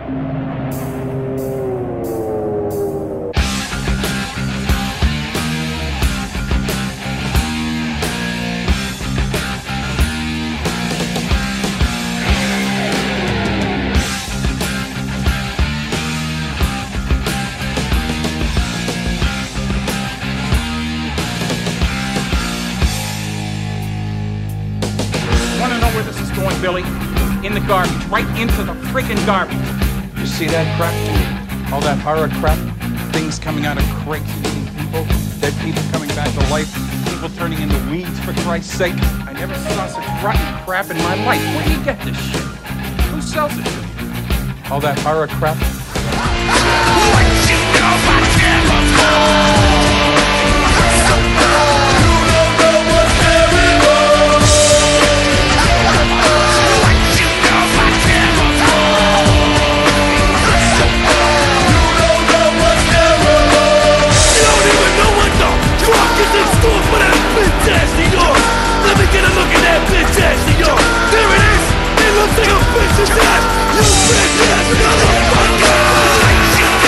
Billy, in the garbage, right into the freaking garbage. You see that crap? All that horror crap? Things coming out of crates eating people, dead people coming back to life, people turning into weeds, for Christ's sake. I never saw such rotten crap in my life. Where do you get this shit? Who sells it to you? All that horror crap? Let me get a look at that bitch ass of yours. There it is. It looks like a bitch's ass. You bitch ass motherfucker.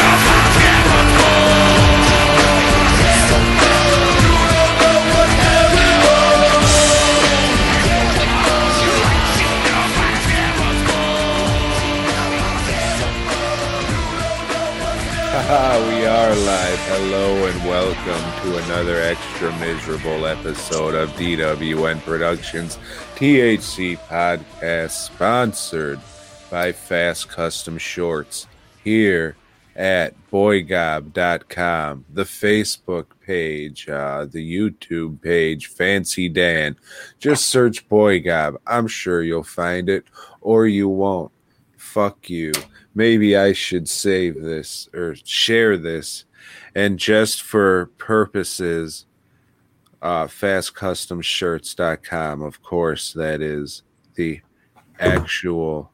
We are live. Hello and welcome to another extra miserable episode of DWN Productions THC podcast, sponsored by Fast Custom Shorts here at boygob.com, the Facebook page, the YouTube page, Fancy Dan. Just search Boygob. I'm sure you'll find it, or you won't. Fuck you. Maybe I should save this or share this. And just for purposes, fastcustomshirts.com, of course, that is the actual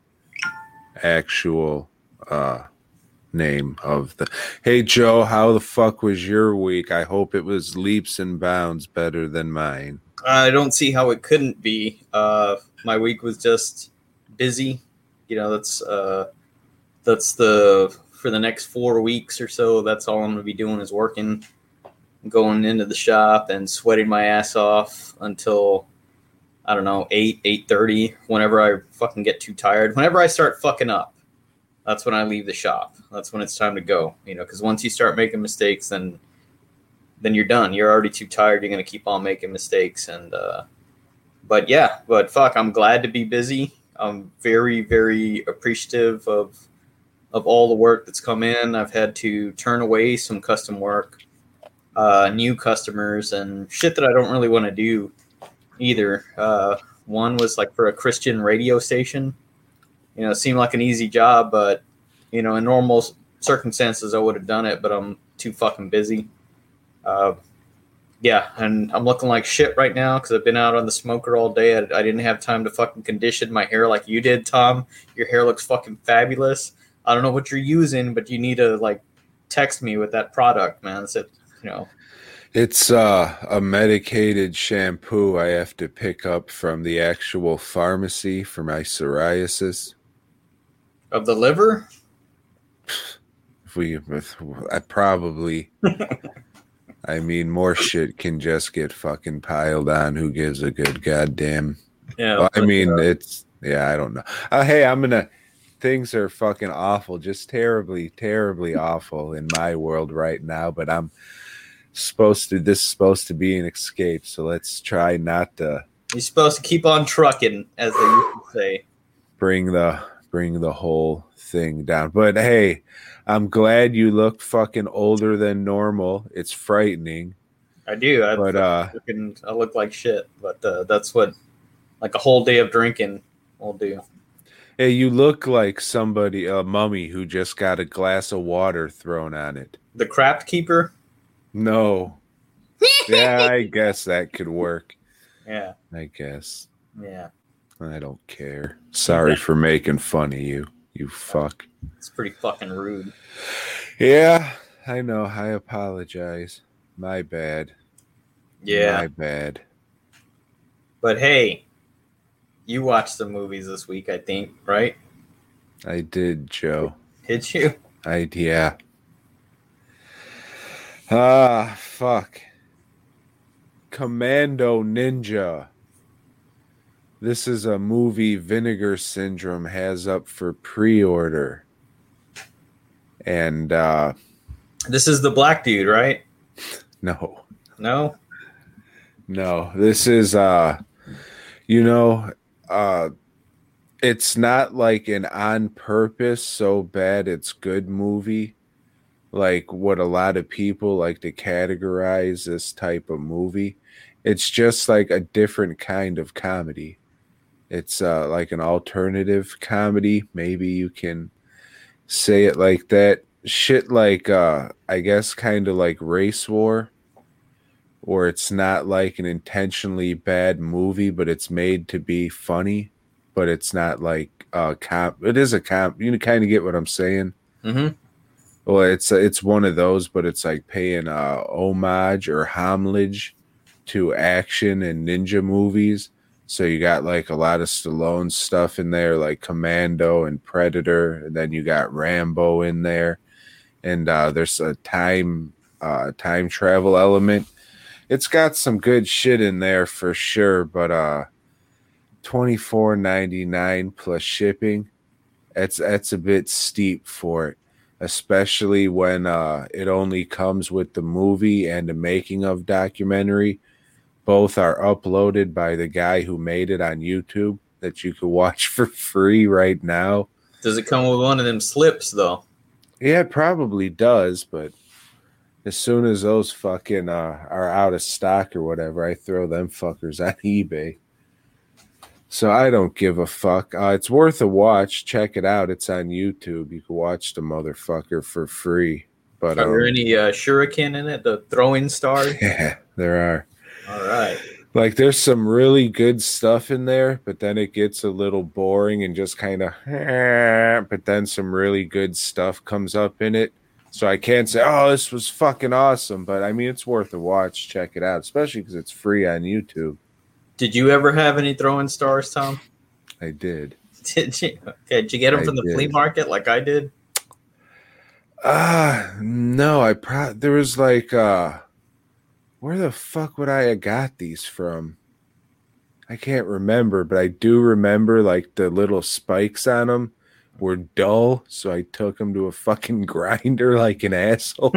name of the... Hey, Joe, how the fuck was your week? I hope it was leaps and bounds better than mine. I don't see how it couldn't be. My week was just busy. You know, that's for the next 4 weeks or so, that's all I'm going to be doing is working, going into the shop and sweating my ass off until, I don't know, 8:30, whenever I fucking get too tired. Whenever I start fucking up, that's when I leave the shop. That's when it's time to go, you know, because once you start making mistakes, then you're done. You're already too tired. You're going to keep on making mistakes. And, but fuck, I'm glad to be busy. I'm very, very appreciative of all the work that's come in. I've had to turn away some custom work, new customers, and shit that I don't really want to do either. One was like for a Christian radio station. You know, it seemed like an easy job, but, you know, in normal circumstances, I would have done it, but I'm too fucking busy. Yeah, and I'm looking like shit right now because I've been out on the smoker all day. I didn't have time to fucking condition my hair like you did, Tom. Your hair looks fucking fabulous. I don't know what you're using, but you need to, like, text me with that product, man. It's It's a medicated shampoo I have to pick up from the actual pharmacy for my psoriasis. Of the liver? I probably... I mean, more shit can just get fucking piled on. Who gives a good goddamn? Yeah. Well, I mean, it's... Yeah, I don't know. Hey, things are fucking awful, just terribly, terribly awful in my world right now, but this is supposed to be an escape, so let's try not to... You're supposed to keep on trucking, as they used to say. Bring the whole thing down. But hey, I'm glad you look fucking older than normal. It's frightening. I do. I look like shit, but that's what, like, a whole day of drinking will do. Hey, you look like somebody, a mummy who just got a glass of water thrown on it. The Craft Keeper? No. Yeah, I guess that could work. Yeah. I guess. Yeah. I don't care. Sorry for making fun of you, you fuck. It's pretty fucking rude. Yeah, I know. I apologize. My bad. Yeah. My bad. But hey, you watched the movies this week, I think, right? I did, Joe. Did you? Yeah. Ah, fuck. Commando Ninja. This is a movie Vinegar Syndrome has up for pre-order. And, This is the black dude, right? no. No? No, this is it's not like an on purpose so bad it's good movie, like what a lot of people like to categorize this type of movie. It's just like a different kind of comedy. It's like an alternative comedy, maybe you can say it like that. Shit like I guess kind of like Race War, or it's not like an intentionally bad movie, but it's made to be funny, but it's not like it is a comp. You kind of get what I'm saying. Mm-hmm. Well, it's one of those, but it's like paying homage or homage to action and ninja movies. So you got like a lot of Stallone stuff in there, like Commando and Predator, and then you got Rambo in there, and there's a time travel element. It's got some good shit in there for sure, but $24.99 plus shipping, that's a bit steep for it, especially when it only comes with the movie and the making of documentary. Both are uploaded by the guy who made it on YouTube that you can watch for free right now. Does it come with one of them slips, though? Yeah, it probably does, but as soon as those fucking are out of stock or whatever, I throw them fuckers on eBay. So I don't give a fuck. It's worth a watch. Check it out. It's on YouTube. You can watch the motherfucker for free. But Are there any shuriken in it? The throwing stars? Yeah, there are. All right. Like there's some really good stuff in there, but then it gets a little boring and just kind of, but then some really good stuff comes up in it. So I can't say, oh, this was fucking awesome. But I mean, it's worth a watch. Check it out, especially because it's free on YouTube. Did you ever have any throwing stars, Tom? I did. Did you? Okay, did you get them from the flea market like I did? No, there was like, where the fuck would I have got these from? I can't remember, but I do remember like the little spikes on them were dull, so I took them to a fucking grinder like an asshole.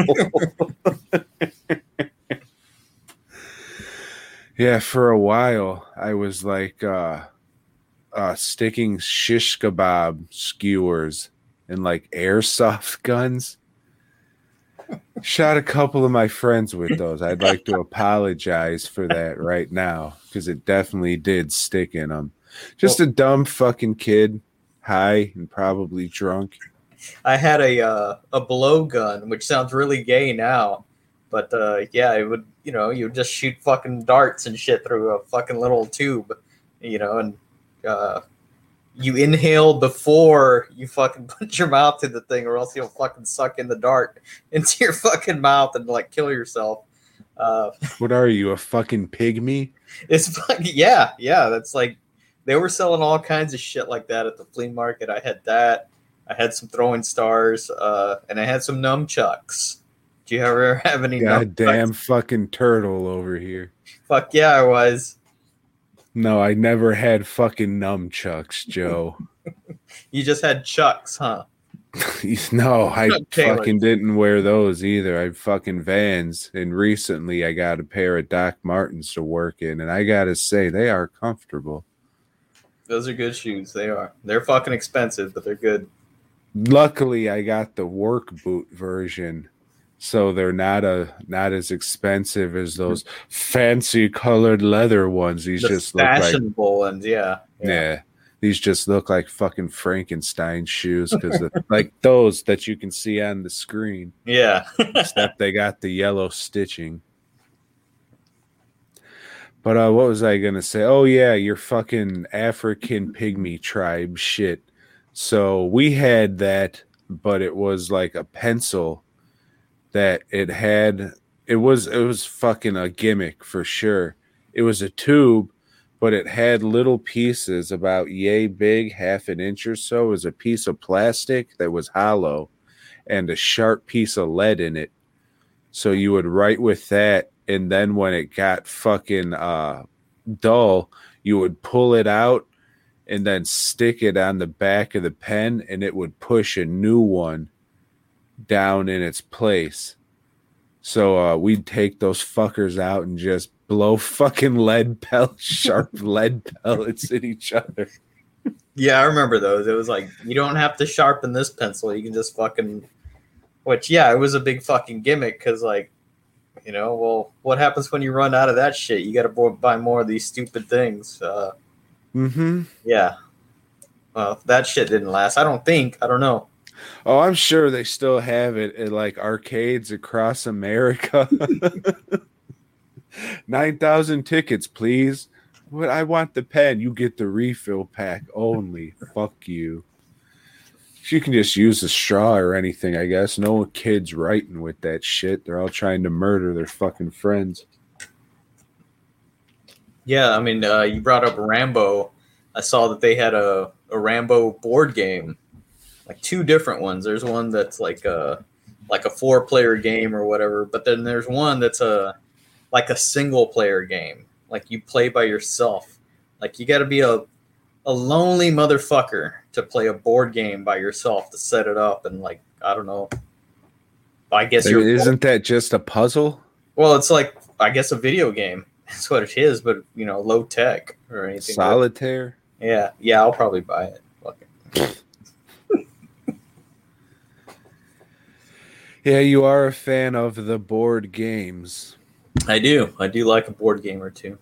Yeah, for a while I was like sticking shish kebab skewers and like airsoft guns. Shot a couple of my friends with those. I'd like to apologize for that right now because it definitely did stick in them. Just a dumb fucking kid, high and probably drunk. I had a blowgun, which sounds really gay now, but yeah, it would, you would just shoot fucking darts and shit through a fucking little tube, and you inhale before you fucking put your mouth to the thing, or else you'll fucking suck in the dart into your fucking mouth and like kill yourself. What are you, a fucking pygmy? It's fucking yeah. That's like they were selling all kinds of shit like that at the flea market. I had that. I had some throwing stars, and I had some nunchucks. Do you ever have any? Goddamn fucking turtle over here. Fuck yeah, I was. No, I never had fucking nunchucks, Joe. You just had chucks, huh? No, I fucking didn't wear those either. I had fucking Vans, and recently I got a pair of Doc Martens to work in, and I gotta say, they are comfortable. Those are good shoes. They are. They're fucking expensive, but they're good. Luckily, I got the work boot version, so they're not as expensive as those fancy colored leather ones. These just look like fashionable ones, yeah. These just look like fucking Frankenstein shoes because like those that you can see on the screen. Yeah, except they got the yellow stitching. But what was I gonna say? Oh yeah, your fucking African pygmy tribe shit. So we had that, but it was like a pencil that it was fucking a gimmick for sure. It was a tube, but it had little pieces about yay big, half an inch or so. It was a piece of plastic that was hollow and a sharp piece of lead in it. So you would write with that, and then when it got fucking dull, you would pull it out and then stick it on the back of the pen, and it would push a new one down in its place. So we'd take those fuckers out and just blow fucking sharp lead pellets at each other. Yeah, I remember those. It was like, you don't have to sharpen this pencil. You can just fucking... Which, yeah, it was a big fucking gimmick because, like, you know, well, what happens when you run out of that shit? You got to buy more of these stupid things. Yeah. Well, that shit didn't last. I don't know. Oh, I'm sure they still have it at, like, arcades across America. 9,000 tickets, please. What? I want the pen. You get the refill pack only. Fuck you. You can just use a straw or anything, I guess. No kid's writing with that shit. They're all trying to murder their fucking friends. Yeah, I mean, you brought up Rambo. I saw that they had a Rambo board game, like 2 different ones. There's one that's like a 4-player game or whatever, but then there's one that's like a single-player game. Like you play by yourself. Like you got to be a lonely motherfucker to play a board game by yourself, to set it up and, like, I don't know. I guess isn't that just a puzzle? Well, it's like, I guess, a video game. That's what it is, but, you know, low tech or anything. Solitaire? Yeah, I'll probably buy it. Fuck it. Yeah, you are a fan of the board games. I do like a board game or two.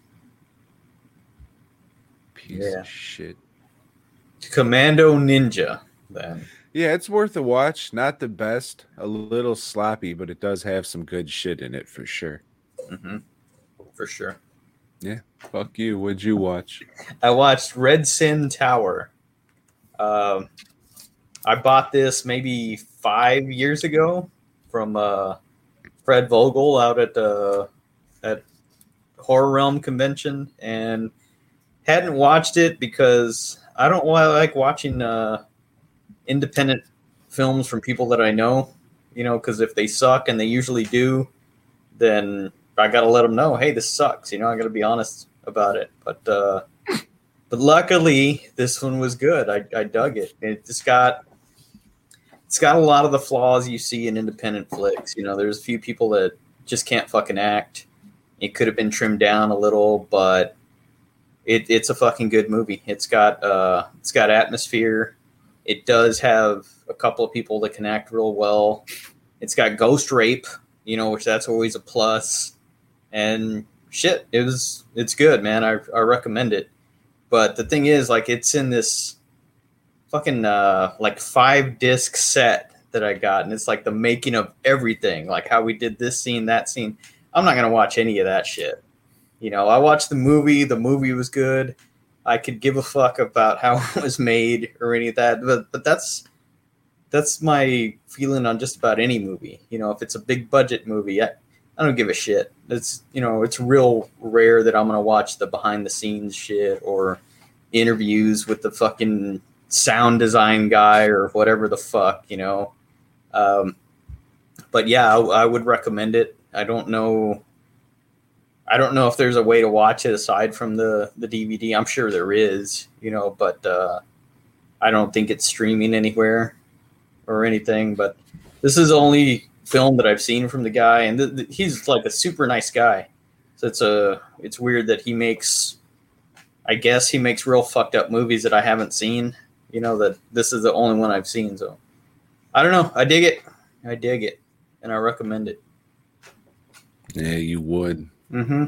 Piece of shit. Commando Ninja, then. Yeah, it's worth a watch. Not the best. A little sloppy, but it does have some good shit in it for sure. Mm-hmm. For sure. Yeah. Fuck you. What'd you watch? I watched Red Sin Tower. I bought this maybe 5 years ago from Fred Vogel out at Horror Realm Convention, and hadn't watched it because I don't like watching independent films from people that I know, you know, because if they suck, and they usually do, then I got to let them know, hey, this sucks. You know, I got to be honest about it. But luckily, this one was good. I dug it. It's got a lot of the flaws you see in independent flicks. You know, there's a few people that just can't fucking act. It could have been trimmed down a little, but it's a fucking good movie. It's got atmosphere. It does have a couple of people that can act real well. It's got ghost rape, you know, which that's always a plus. And shit, it's good, man. I recommend it. But the thing is, like, it's in this fucking like 5-disc set that I got, and it's like the making of everything, like how we did this scene, that scene. I'm not gonna watch any of that shit. You know, I watched the movie. The movie was good. I could give a fuck about how it was made or any of that. But that's my feeling on just about any movie. You know, if it's a big budget movie, I don't give a shit. It's, you know, it's real rare that I'm gonna watch the behind the scenes shit or interviews with the fucking sound design guy or whatever the fuck, you know. But yeah, I would recommend it. I don't know if there's a way to watch it aside from the DVD. I'm sure there is, you know, but I don't think it's streaming anywhere or anything. But this is the only film that I've seen from the guy, and he's like a super nice guy. So it's weird that he makes real fucked up movies that I haven't seen. You know, that this is the only one I've seen. So I don't know. I dig it, and I recommend it. Yeah, you would. Mm-hmm.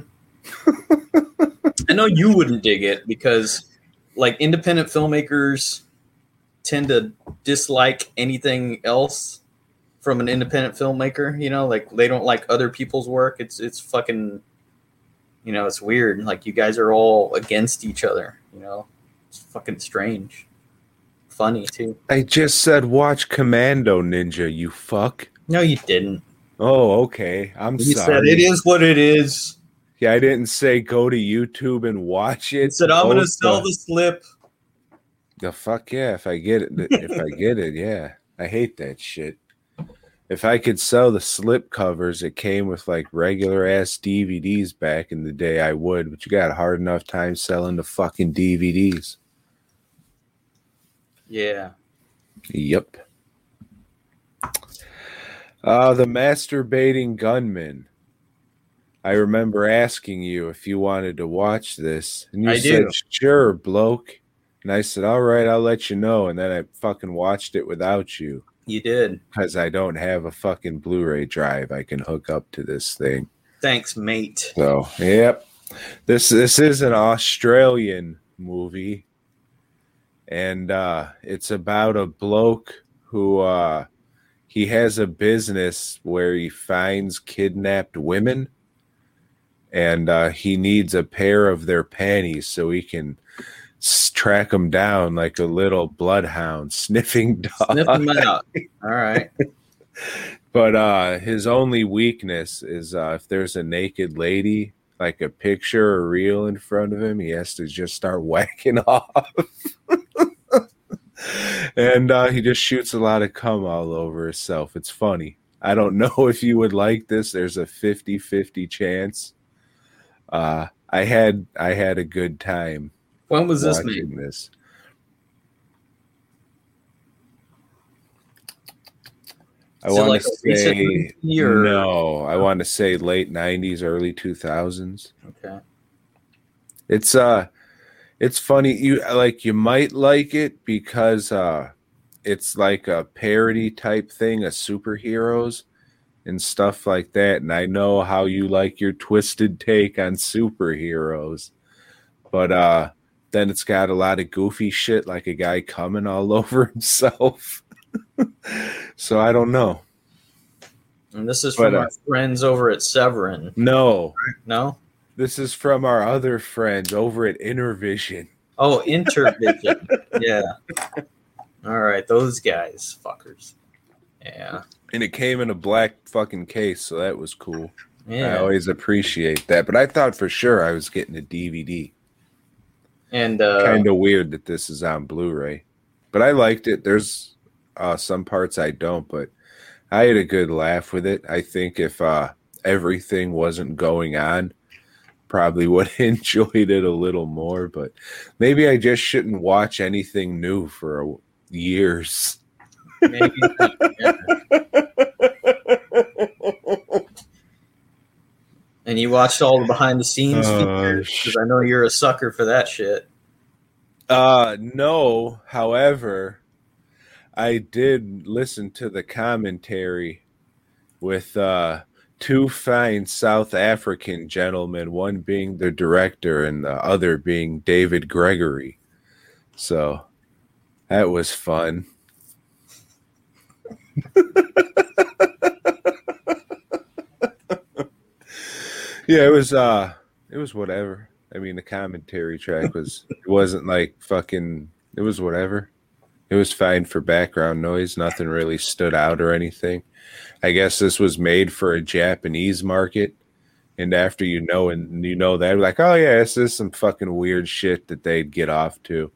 I know you wouldn't dig it because, like, independent filmmakers tend to dislike anything else from an independent filmmaker. You know, like, they don't like other people's work. It's fucking, you know, it's weird. Like, you guys are all against each other. You know, it's fucking strange. Funny too. I just said watch Commando Ninja, you fuck. No, you didn't. Oh, okay. I'm You sorry. said it is what it is. Yeah, I didn't say go to YouTube and watch it. He said, I'm going Go to sell the slip. The fuck yeah, if I get it, yeah. I hate that shit. If I could sell the slip covers that came with like regular ass DVDs back in the day, I would, but you got a hard enough time selling the fucking DVDs. Yeah. Yep. The Masturbating Gunman. I remember asking you if you wanted to watch this, and you said, sure, bloke. And I said, all right, I'll let you know. And then I fucking watched it without you. You did. Because I don't have a fucking Blu-ray drive I can hook up to this thing. Thanks, mate. So, yep. This is an Australian movie. And it's about a bloke who he has a business where he finds kidnapped women. And he needs a pair of their panties so he can track them down like a little bloodhound sniffing dog. Sniff them out. All right. But his only weakness is if there's a naked lady, like a picture or reel in front of him, he has to just start whacking off. And he just shoots a lot of cum all over himself. It's funny. I don't know if you would like this. There's a 50-50 chance. I had a good time. When was this made? This. I want to say no. I want to say late 90s, early 2000s. Okay. It's funny. You might like it because it's like a parody type thing of superheroes and stuff like that. And I know how you like your twisted take on superheroes, but then it's got a lot of goofy shit, like a guy coming all over himself. So I don't know. And this is from our friends over at Severin. No. This is from our other friends over at Intervision. Oh, Intervision. Yeah. All right, those guys, fuckers. Yeah. And it came in a black fucking case, so that was cool. Yeah. I always appreciate that. But I thought for sure I was getting a DVD. And kind of weird that this is on Blu-ray. But I liked it. There's some parts I don't, but I had a good laugh with it. I think if everything wasn't going on, probably would have enjoyed it a little more. But maybe I just shouldn't watch anything new for years. Maybe. Yeah. And you watched all the behind the scenes features because I know you're a sucker for that shit. No. However, I did listen to the commentary with two fine South African gentlemen, one being the director and the other being David Gregory. So that was fun. Yeah, it was whatever. I mean, the commentary track wasn't like fucking, it was whatever. It was fine for background noise. Nothing really stood out or anything. I guess this was made for a Japanese market. And after that, like, oh yeah, this is some fucking weird shit that they'd get off to.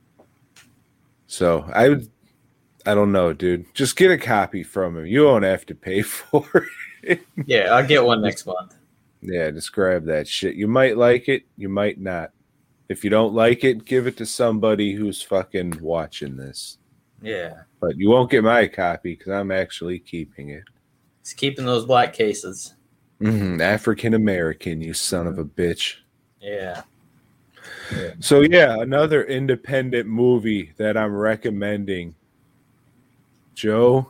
So I don't know, dude. Just get a copy from him. You won't have to pay for it. Yeah, I'll get one next month. Yeah, just grab that shit. You might like it, you might not. If you don't like it, give it to somebody who's fucking watching this. Yeah. But you won't get my copy because I'm actually keeping it. He's keeping those black cases. African American, you son of a bitch. Yeah. So, yeah, another independent movie that I'm recommending. Joe?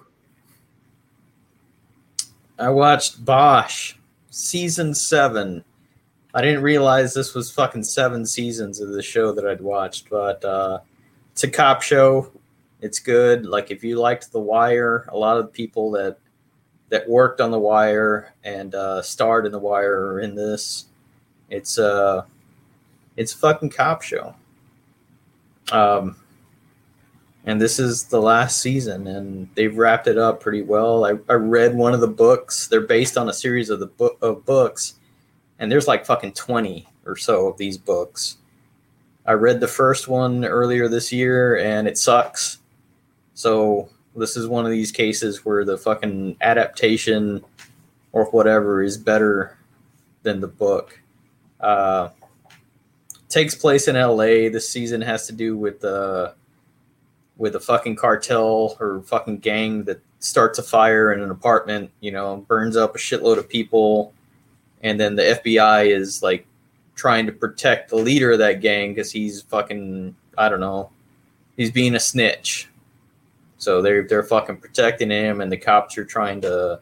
I watched Bosch, season 7. I didn't realize this was fucking 7 seasons of the show that I'd watched, but it's a cop show. It's good. Like, if you liked The Wire, a lot of the people that worked on The Wire and starred in The Wire are in this. It's a fucking cop show. And this is the last season, and they've wrapped it up pretty well. I read one of the books. They're based on a series of books, and there's like fucking 20 or so of these books. I read the first one earlier this year, and it sucks. So this is one of these cases where the fucking adaptation or whatever is better than the book. Takes place in LA. This season has to do with a fucking cartel or fucking gang that starts a fire in an apartment, burns up a shitload of people. And then the FBI is like trying to protect the leader of that gang because he's fucking, I don't know, he's being a snitch. So they're fucking protecting him, and the cops are trying to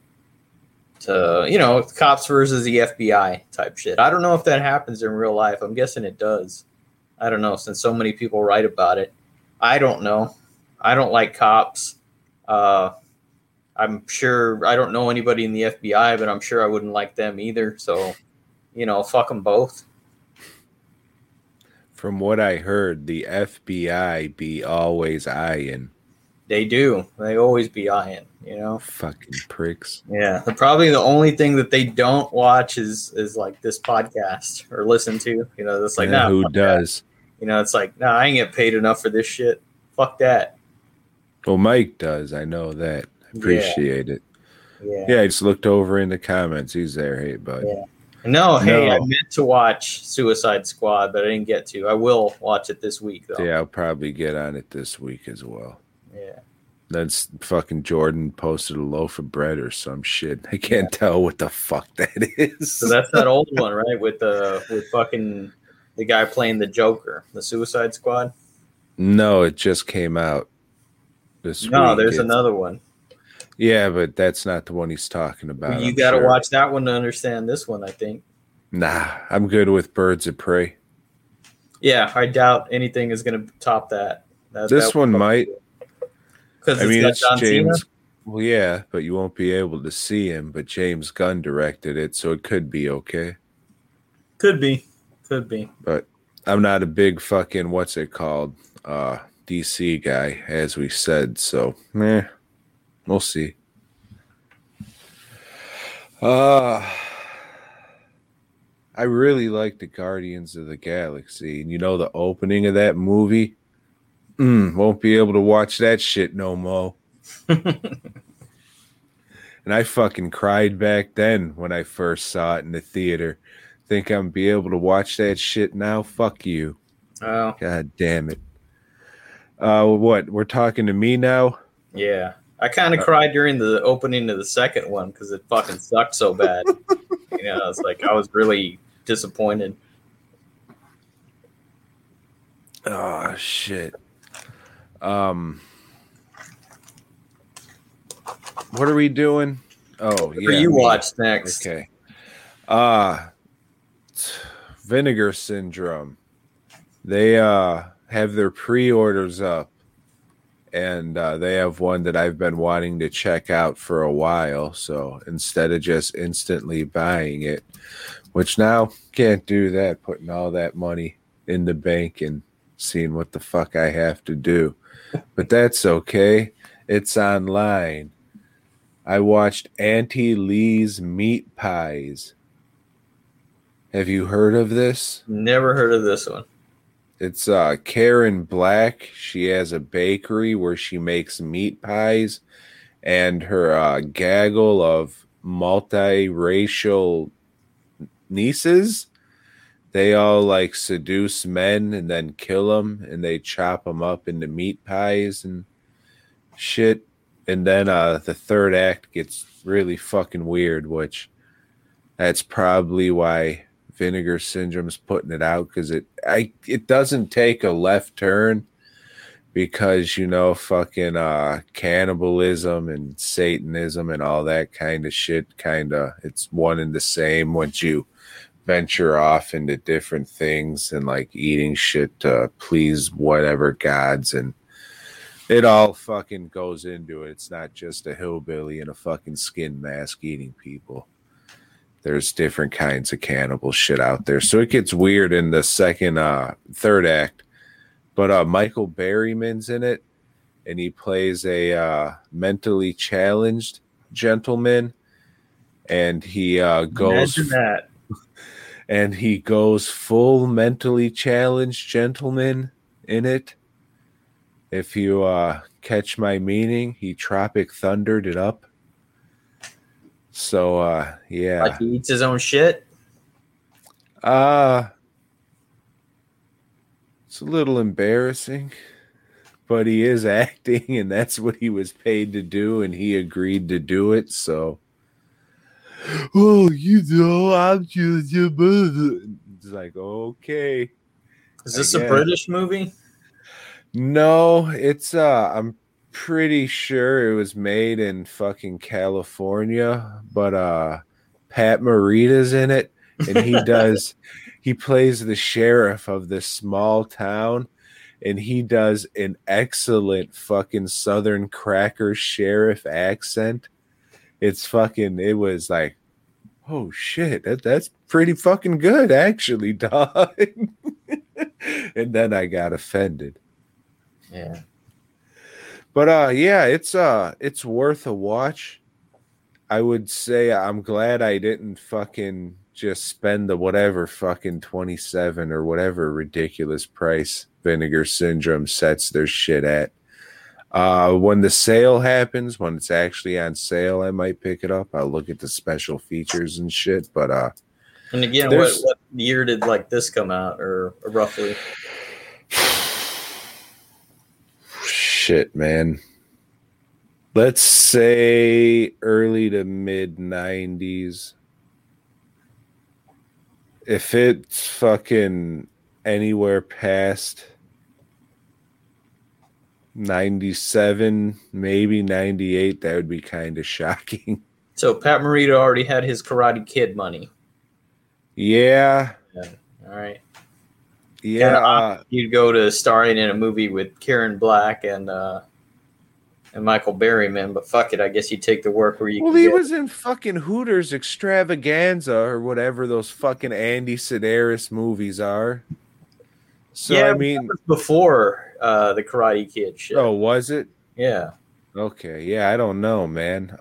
cops versus the FBI type shit. I don't know if that happens in real life. I'm guessing it does. I don't know, since so many people write about it. I don't know. I don't like cops. I'm sure I don't know anybody in the FBI, but I'm sure I wouldn't like them either. So, fuck them both. From what I heard, the FBI be always eyeing. They do. They always be eyeing, Fucking pricks. Yeah. Probably the only thing that they don't watch is like this podcast or listen to. It's like, yeah, who does? That. It's like, I ain't get paid enough for this shit. Fuck that. Well, Mike does. I know that. Appreciate it. Yeah. I just looked over in the comments. He's there. Hey, bud. Yeah. No, I meant to watch Suicide Squad, but I didn't get to. I will watch it this week, though. Yeah, I'll probably get on it this week as well. Yeah. Then fucking Jordan posted a loaf of bread or some shit. I can't tell what the fuck that is. So that's that old one, right? With fucking the guy playing the Joker, the Suicide Squad? No, it just came out this week. No, there's another one. Yeah, but that's not the one he's talking about. You got to watch that one to understand this one, I think. Nah, I'm good with Birds of Prey. Yeah, I doubt anything is going to top that. This one might. Because it's John James. Cena? Well, yeah, but you won't be able to see him. But James Gunn directed it, so it could be okay. Could be. But I'm not a big fucking, what's it called, DC guy, as we said. So, we'll see. I really like the Guardians of the Galaxy. And the opening of that movie? Won't be able to watch that shit no more. And I fucking cried back then when I first saw it in the theater. Think I'm be able to watch that shit now? Fuck you. Oh. God damn it. What? We're talking to me now? Yeah. I kind of cried during the opening of the second one because it fucking sucked so bad. It's like I was really disappointed. Oh, shit. What are we doing? Oh, yeah. What do you watch next? Okay. Vinegar Syndrome. They have their pre-orders up, and they have one that I've been wanting to check out for a while. So instead of just instantly buying it, which now can't do that, putting all that money in the bank and seeing what the fuck I have to do. But that's okay. It's online. I watched Auntie Lee's Meat Pies. Have you heard of this? Never heard of this one. It's Karen Black. She has a bakery where she makes meat pies, and her gaggle of multiracial nieces, they all like seduce men and then kill them, and they chop them up into meat pies and shit. And then the third act gets really fucking weird, which that's probably why Vinegar Syndrome's putting it out, because it doesn't take a left turn, because fucking cannibalism and Satanism and all that kind of shit, it's one and the same once you venture off into different things and like eating shit to please whatever gods, and it all fucking goes into it. It's not just a hillbilly in a fucking skin mask eating people. There's different kinds of cannibal shit out there. So it gets weird in the third act. But Michael Berryman's in it, and he plays a mentally challenged gentleman. And he goes... Imagine that. and he goes full mentally challenged gentleman in it. If you catch my meaning, he Tropic Thundered it up. So yeah. Like he eats his own shit? It's a little embarrassing, but he is acting, and that's what he was paid to do, and he agreed to do it. So, I'm just your brother. It's like, okay. Is this a British movie? No, it's I'm pretty sure it was made in fucking California, but Pat Morita's in it, and he plays the sheriff of this small town, and he does an excellent fucking Southern cracker sheriff accent. It was like, oh shit, that's pretty fucking good actually, dog. And then I got offended. Yeah. But yeah, it's worth a watch. I would say I'm glad I didn't fucking just spend the whatever fucking 27 or whatever ridiculous price Vinegar Syndrome sets their shit at. When the sale happens, when it's actually on sale, I might pick it up. I'll look at the special features and shit. But and again, what year did like this come out, or roughly? Shit, man. Let's say early to mid 90s. If it's fucking anywhere past 97, maybe 98, that would be kind of shocking. So Pat Morita already had his Karate Kid money. Yeah. All right. Yeah. You'd go to starring in a movie with Karen Black and Michael Berryman, but fuck it, I guess you take the work where you. Well, he was in fucking Hooters Extravaganza or whatever those fucking Andy Sedaris movies are. So yeah, I mean, that was before the Karate Kid shit. Oh, was it? Yeah. Okay. Yeah, I don't know, man.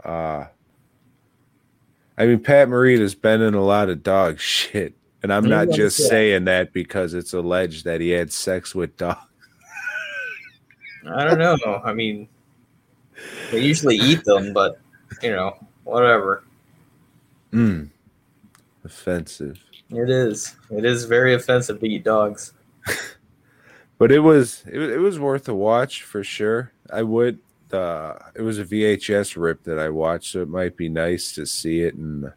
I mean, Pat Morita's been in a lot of dog shit, and I'm not just saying that because it's alleged that he had sex with dogs. I don't know. I mean, they usually eat them, but whatever. Offensive. It is. It is very offensive to eat dogs. But it was worth a watch for sure. I would. It was a VHS rip that I watched, so it might be nice to see it and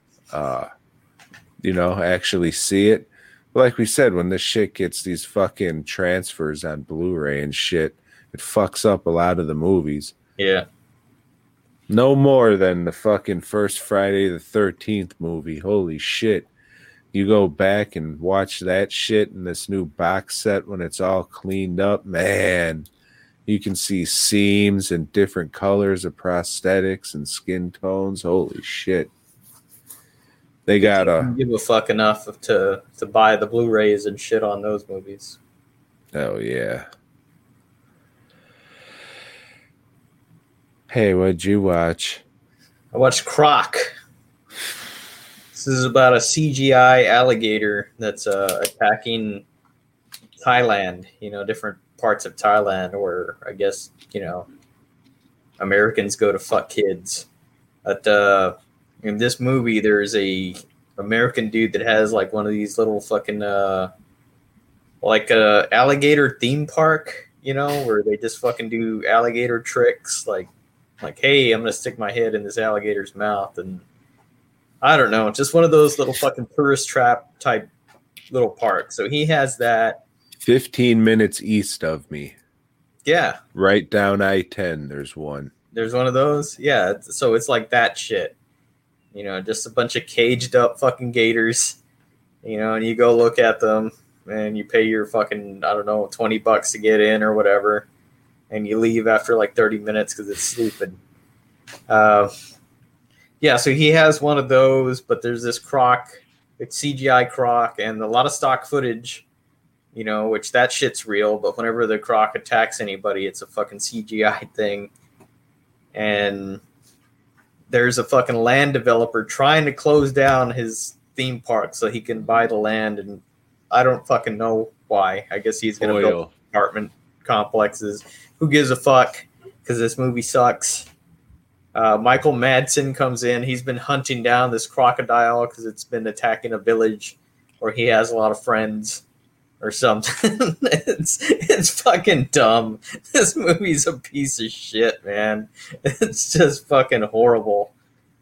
actually see it. But like we said, when this shit gets these fucking transfers on Blu-ray and shit, it fucks up a lot of the movies. Yeah. No more than the fucking first Friday the 13th movie. Holy shit. You go back and watch that shit in this new box set when it's all cleaned up, man. You can see seams and different colors of prosthetics and skin tones. Holy shit. They got give a fuck enough to buy the Blu-rays and shit on those movies. Oh yeah. Hey, what'd you watch? I watched Croc. This is about a CGI alligator that's attacking Thailand, different parts of Thailand where I guess, Americans go to fuck kids. But in this movie, there's a American dude that has like one of these little fucking like a alligator theme park, where they just fucking do alligator tricks like, hey, I'm going to stick my head in this alligator's mouth. And I don't know, just one of those little fucking tourist trap type little parks. So he has that. 15 minutes east of me. Yeah. Right down I-10, there's one. There's one of those? Yeah. So it's like that shit. Just a bunch of caged up fucking gators. And you go look at them and you pay your fucking, I don't know, $20 to get in or whatever. And you leave after like 30 minutes because it's sleeping. Yeah, so he has one of those, but there's this croc. It's CGI croc and a lot of stock footage, which that shit's real. But whenever the croc attacks anybody, it's a fucking CGI thing. And there's a fucking land developer trying to close down his theme park so he can buy the land, and I don't fucking know why. I guess he's going to build apartment complexes. Who gives a fuck? Because this movie sucks. Michael Madsen comes in. He's been hunting down this crocodile because it's been attacking a village where he has a lot of friends or something. It's fucking dumb. This movie's a piece of shit, man. It's just fucking horrible.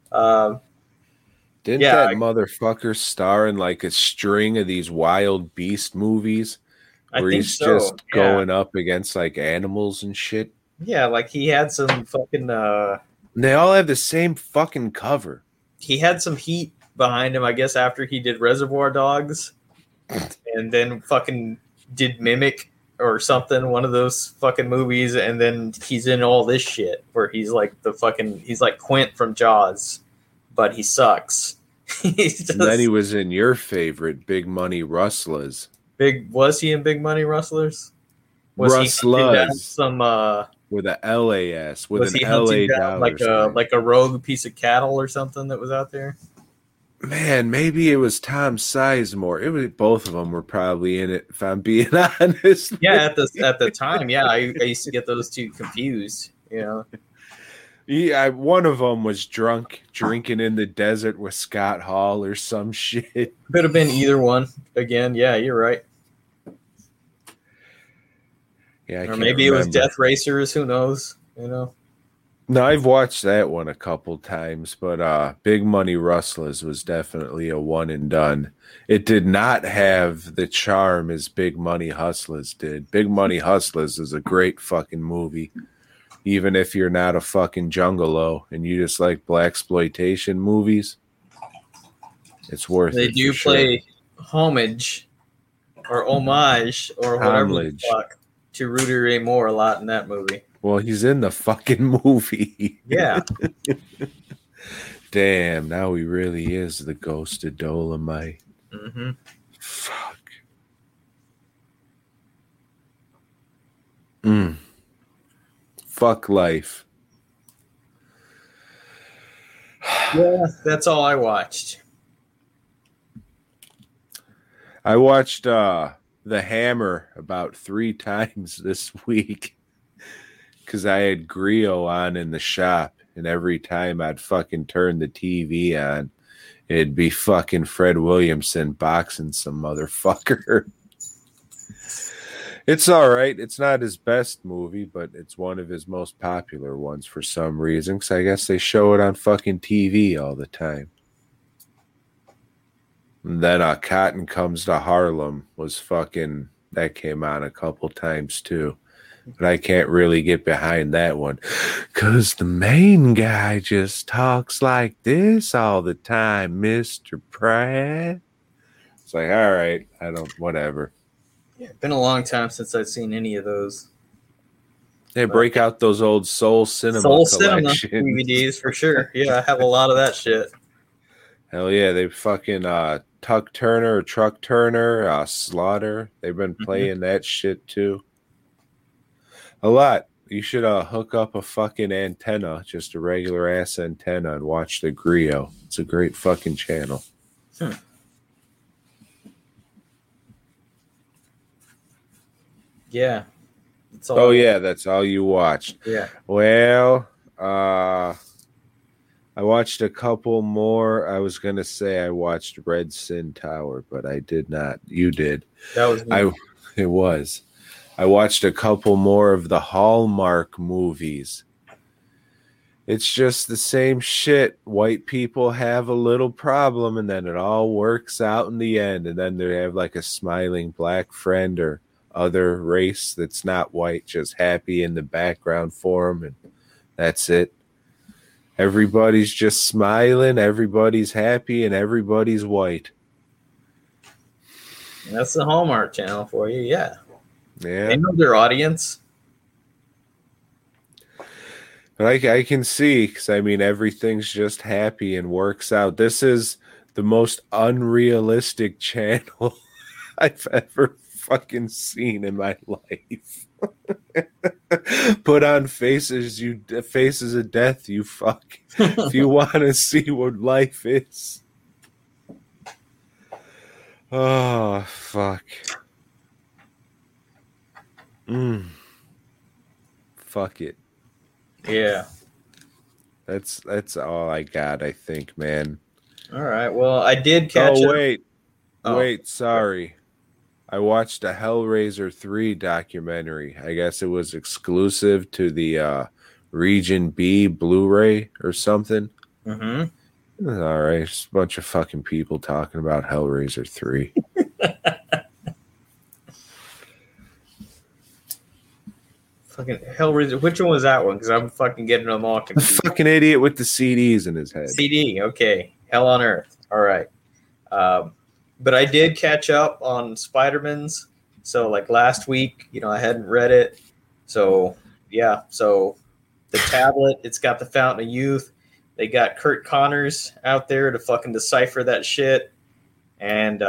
Didn't that motherfucker star in like a string of these wild beast movies where he's just going up against like animals and shit? Yeah, like he had some fucking they all have the same fucking cover. He had some heat behind him, I guess, after he did Reservoir Dogs, and then fucking did Mimic or something, one of those fucking movies, and then he's in all this shit where he's like he's like Quint from Jaws, but he sucks. And then he was in your favorite Big Money Rustlers. Was he in Big Money Rustlers? Rustlers. Some with a LAS, with an LA dollar, like a rogue piece of cattle or something that was out there. Man, maybe it was Tom Sizemore. It was both of them were probably in it. If I'm being honest. Yeah, at the time, yeah, I used to get those two confused. You know. Yeah, one of them was drinking in the desert with Scott Hall or some shit. Could have been either one. Again, yeah, you're right. Yeah, or maybe it was Death Racers. Who knows? You know. No, I've watched that one a couple times, but Big Money Rustlers was definitely a one and done. It did not have the charm as Big Money Hustlers did. Big Money Hustlers is a great fucking movie, even if you're not a fucking jungalo and you just like blaxploitation movies. It's worth it. They do play homage or homage or whatever the fuck to Rudy Ray Moore a lot in that movie. Well, he's in the fucking movie. Yeah. Damn, now he really is the ghost of Dolomite. Mm-hmm. Fuck. Fuck life. Yeah, that's all I watched. I watched The Hammer about 3 times this week because I had Grio on in the shop, and every time I'd fucking turn the TV on, it'd be fucking Fred Williamson boxing some motherfucker. It's all right. It's not his best movie, but it's one of his most popular ones for some reason, because I guess they show it on fucking TV all the time. And then Cotton Comes to Harlem that came on a couple times too. But I can't really get behind that one because the main guy just talks like this all the time, Mr. Pratt. It's like, all right, whatever. Yeah, it's been a long time since I've seen any of those. They break out those old Soul Cinema DVDs for sure. Yeah, I have a lot of that shit. Hell yeah, they fucking Truck Turner, Slaughter. They've been playing that shit too. A lot. You should hook up a fucking antenna, just a regular ass antenna, and watch the Grio. It's a great fucking channel. Yeah. That's all you watched. Yeah. Well, I watched a couple more. I was gonna say I watched Red Sin Tower, but I did not. You did. That was me. It was. I watched a couple more of the Hallmark movies. It's just the same shit. White people have a little problem, and then it all works out in the end. And then they have like a smiling black friend or other race that's not white, just happy in the background for them, and that's it. Everybody's just smiling, everybody's happy, and everybody's white. That's the Hallmark Channel for you, yeah. Yeah. They know their audience. But I can see, because I mean, everything's just happy and works out. This is the most unrealistic channel I've ever fucking seen in my life. Put on faces of death, you fuck. If you want to see what life is. Oh, fuck. Fuck it. Yeah. That's all I got, I think, man. All right. Well, I did catch Oh, up. wait. Oh. Wait, sorry. I watched a Hellraiser 3 documentary. I guess it was exclusive to the Region B Blu-ray or something. Mm-hmm. All right, just a bunch of fucking people talking about Hellraiser 3. Fucking Hellraiser. Which one was that one? Because I'm fucking getting them all The confused. fucking idiot with the CDs in his head. CD. Okay. Hell on Earth. All right. But I did catch up on Spider-Man's. So like last week, I hadn't read it. So yeah. So the tablet, it's got the Fountain of Youth. They got Kurt Connors out there to fucking decipher that shit. And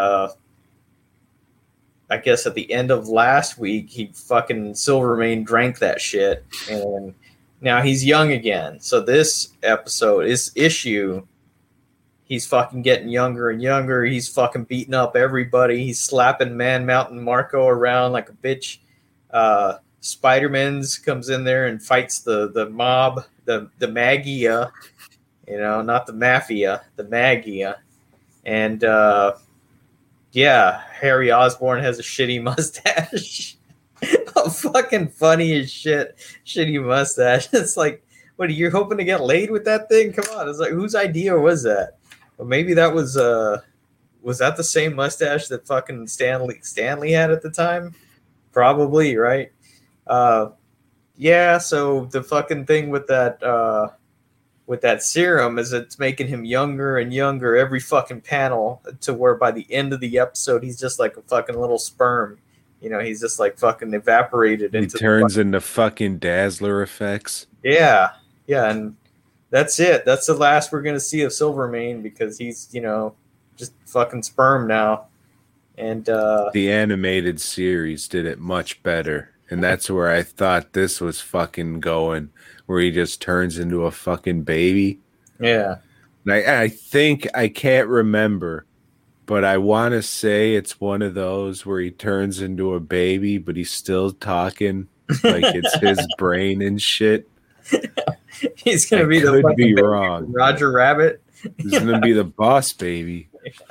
I guess at the end of last week, he fucking Silvermane drank that shit. And now he's young again. So this episode, this issue, he's fucking getting younger and younger. He's fucking beating up everybody. He's slapping Man Mountain Marco around like a bitch. Spider-Man's comes in there and fights the mob, the Magia, not the Mafia, the Magia. And yeah, Harry Osborn has a shitty mustache. A fucking funny as shit shitty mustache. It's like, what, are you hoping to get laid with that thing? Come on. It's like, whose idea was that? Well, maybe that was that the same mustache that fucking Stanley had at the time? Probably, right? Yeah, so the fucking thing with that serum is it's making him younger and younger every fucking panel, to where by the end of the episode he's just like a fucking little sperm. He's just like fucking evaporated. He turns into fucking Dazzler effects. Yeah, and that's it. That's the last we're gonna see of Silvermane, because he's just fucking sperm now. And the animated series did it much better, and that's where I thought this was fucking going, where he just turns into a fucking baby. Yeah, and I think, I can't remember, but I want to say it's one of those where he turns into a baby, but he's still talking like it's his brain and shit. He's gonna be the fucking be wrong. Roger Rabbit. He's gonna be the boss baby.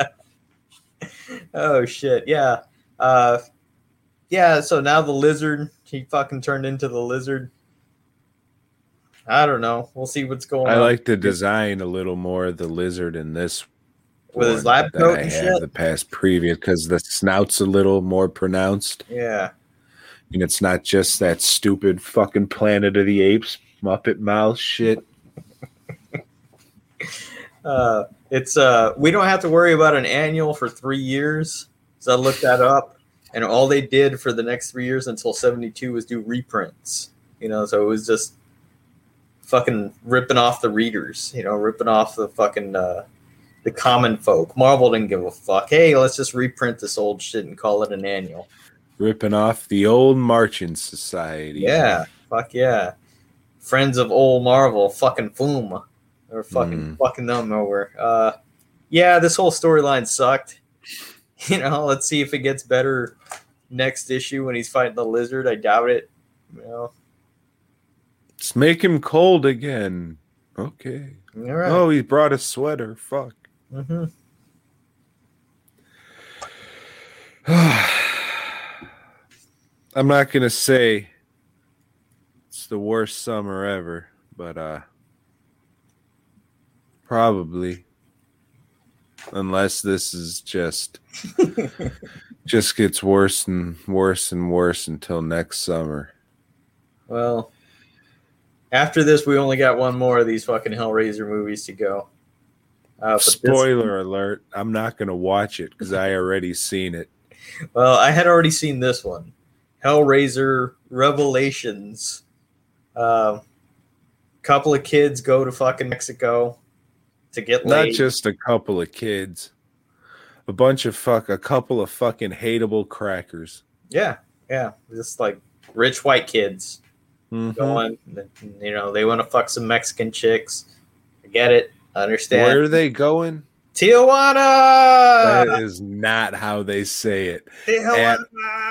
Oh shit! Yeah, yeah. So now the lizard, he fucking turned into the lizard. I don't know. We'll see what's going on. I like the design a little more of the lizard in this with his lab coat I and had shit. The past previous, because the snout's a little more pronounced. Yeah, and it's not just that stupid fucking Planet of the Apes Muppet mouth shit. It's we don't have to worry about an annual for 3 years. So I looked that up, and all they did for the next 3 years until 72 was do reprints. So it was just fucking ripping off the readers. Ripping off the fucking the common folk. Marvel didn't give a fuck. Hey, let's just reprint this old shit and call it an annual. Ripping off the old Marching Society. Yeah, fuck yeah. Friends of old Marvel, fucking foom. Or fucking them over. Yeah, this whole storyline sucked. Let's see if it gets better next issue when he's fighting the lizard. I doubt it. Let's make him cold again. Okay. All right. Oh, he brought a sweater. Fuck. Mm-hmm. I'm not gonna say it's the worst summer ever, but probably, unless this is just gets worse and worse and worse until next summer. Well, after this, we only got one more of these fucking Hellraiser movies to go. Spoiler alert, I'm not going to watch it because I already seen it. Well, I had already seen this one. Hellraiser Revelations. Couple of kids go to fucking Mexico to get laid. Not just a couple of kids. A couple of fucking hateable crackers. Yeah. Just like rich white kids going. They want to fuck some Mexican chicks. I get it. I understand. Where are they going? Tijuana. That is not how they say it. Tijuana.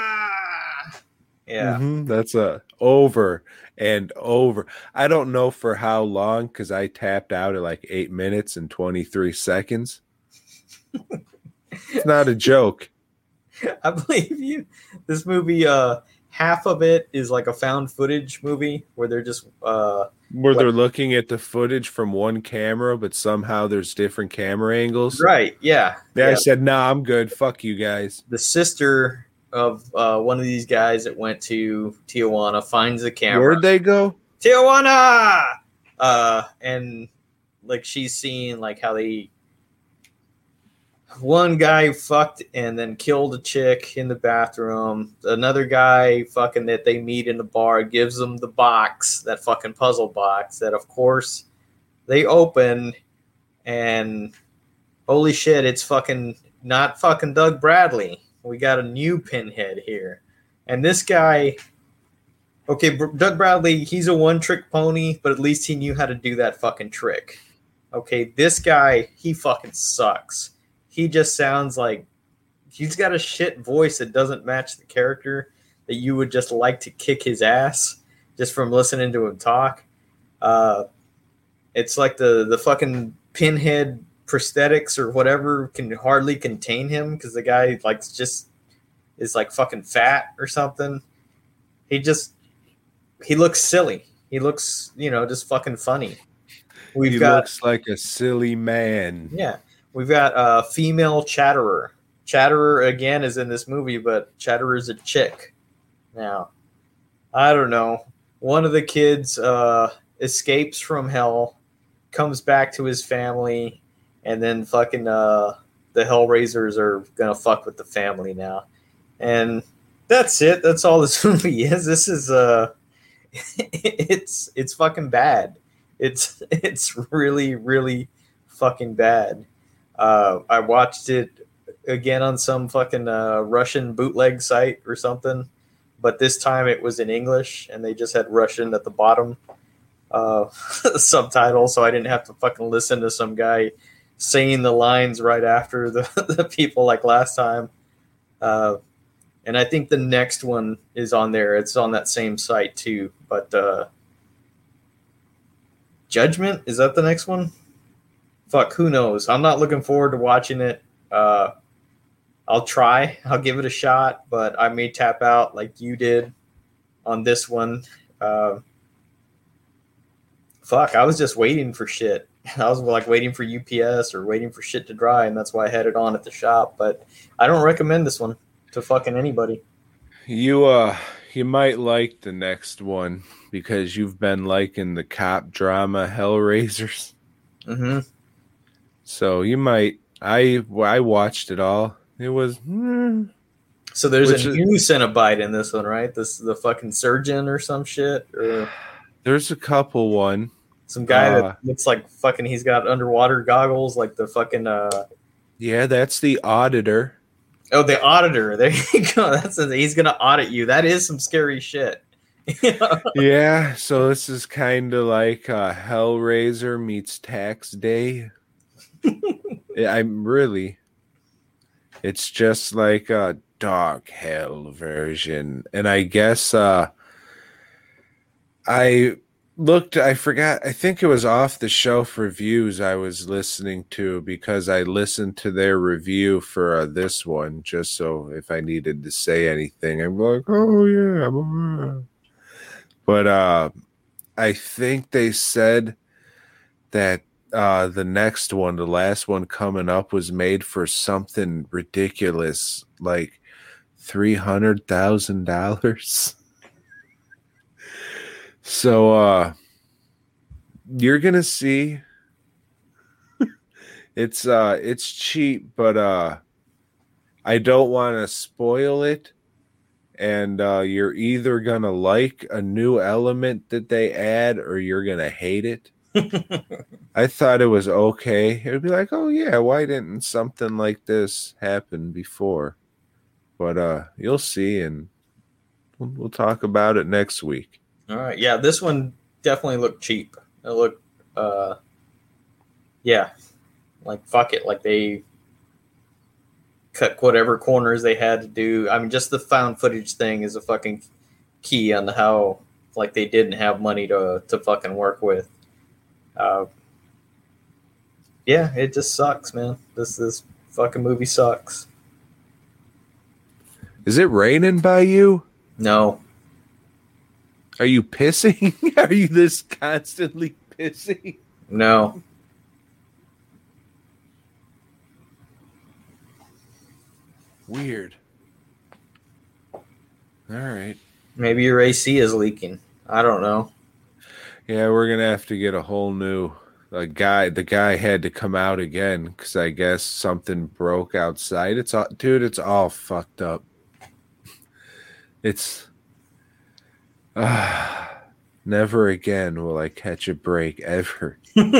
Yeah. That's a over and over. I don't know for how long because I tapped out at like 8 minutes and 23 seconds. It's not a joke. I believe you. This movie, half of it is like a found footage movie where they're just Where they're looking at the footage from one camera, but somehow there's different camera angles. right. Yeah. I said, nah, I'm good. Fuck you guys. The sister of one of these guys that went to Tijuana finds the camera. Where'd they go? Tijuana. And like she's seeing like how one guy fucked and then killed a chick in the bathroom. Another guy fucking that they meet in the bar gives them the box, that fucking puzzle box that of course they open and holy shit, it's fucking not fucking Doug Bradley. We got a new Pinhead here. And this guy, okay, Doug Bradley, he's a one-trick pony, but at least he knew how to do that fucking trick. Okay, this guy, he fucking sucks. He just sounds like he's got a shit voice that doesn't match the character that you would just like to kick his ass just from listening to him talk. It's like the fucking Pinhead prosthetics or whatever can hardly contain him because the guy like just is like fucking fat or something. He looks silly. He looks, just fucking funny. He looks like a silly man. Yeah. We've got a female Chatterer. Chatterer, again, is in this movie, but Chatterer is a chick. Now, I don't know. One of the kids escapes from hell, comes back to his family, and then fucking the Hellraisers are going to fuck with the family now. And that's it. That's all this movie is. This is it's fucking bad. It's really, really fucking bad. I watched it again on some fucking Russian bootleg site or something, but this time it was in English and they just had Russian at the bottom subtitle, so I didn't have to fucking listen to some guy saying the lines right after the people like last time. And I think the next one is on there. It's on that same site too, but Judgment, is that the next one? Fuck, who knows? I'm not looking forward to watching it. I'll try. I'll give it a shot, but I may tap out like you did on this one. Fuck, I was just waiting for shit. I was like waiting for UPS or waiting for shit to dry, and that's why I had it on at the shop. But I don't recommend this one to fucking anybody. You might like the next one because you've been liking the cop drama Hellraisers. Mm-hmm. So you might. I watched it all. It was. So there's a new Cenobite in this one, right? The fucking surgeon or some shit. Or there's a couple one. Some guy that looks like fucking. He's got underwater goggles, like the fucking. Yeah, that's the auditor. Oh, the auditor. There you go. He's gonna audit you. That is some scary shit. Yeah. So this is kind of like Hellraiser meets Tax Day. It's just like a dog hell version. And I guess I forgot, I think it was Off the Shelf Reviews I was listening to because I listened to their review for this one just so if I needed to say anything, I'm like, oh yeah. But I think they said that the next one, the last one coming up, was made for something ridiculous, like $300,000. So you're gonna see. It's cheap, but I don't want to spoil it. And you're either gonna like a new element that they add, or you're gonna hate it. I thought it was okay. It would be like, oh yeah, why didn't something like this happen before? But you'll see, and we'll talk about it next week. All right, yeah, this one definitely looked cheap. It looked, yeah, Like, fuck it. Like, they cut whatever corners they had to do. I mean, just the found footage thing is a fucking key on how, like, they didn't have money to fucking work with. Yeah, it just sucks, man. This fucking movie sucks. Is it raining by you? No. Are you pissing? Are you this constantly pissing? No. Weird. All right. Maybe your AC is leaking. I don't know. Yeah, we're gonna have to get a whole new guy. The guy had to come out again because I guess something broke outside. It's all fucked up. It's never again will I catch a break ever.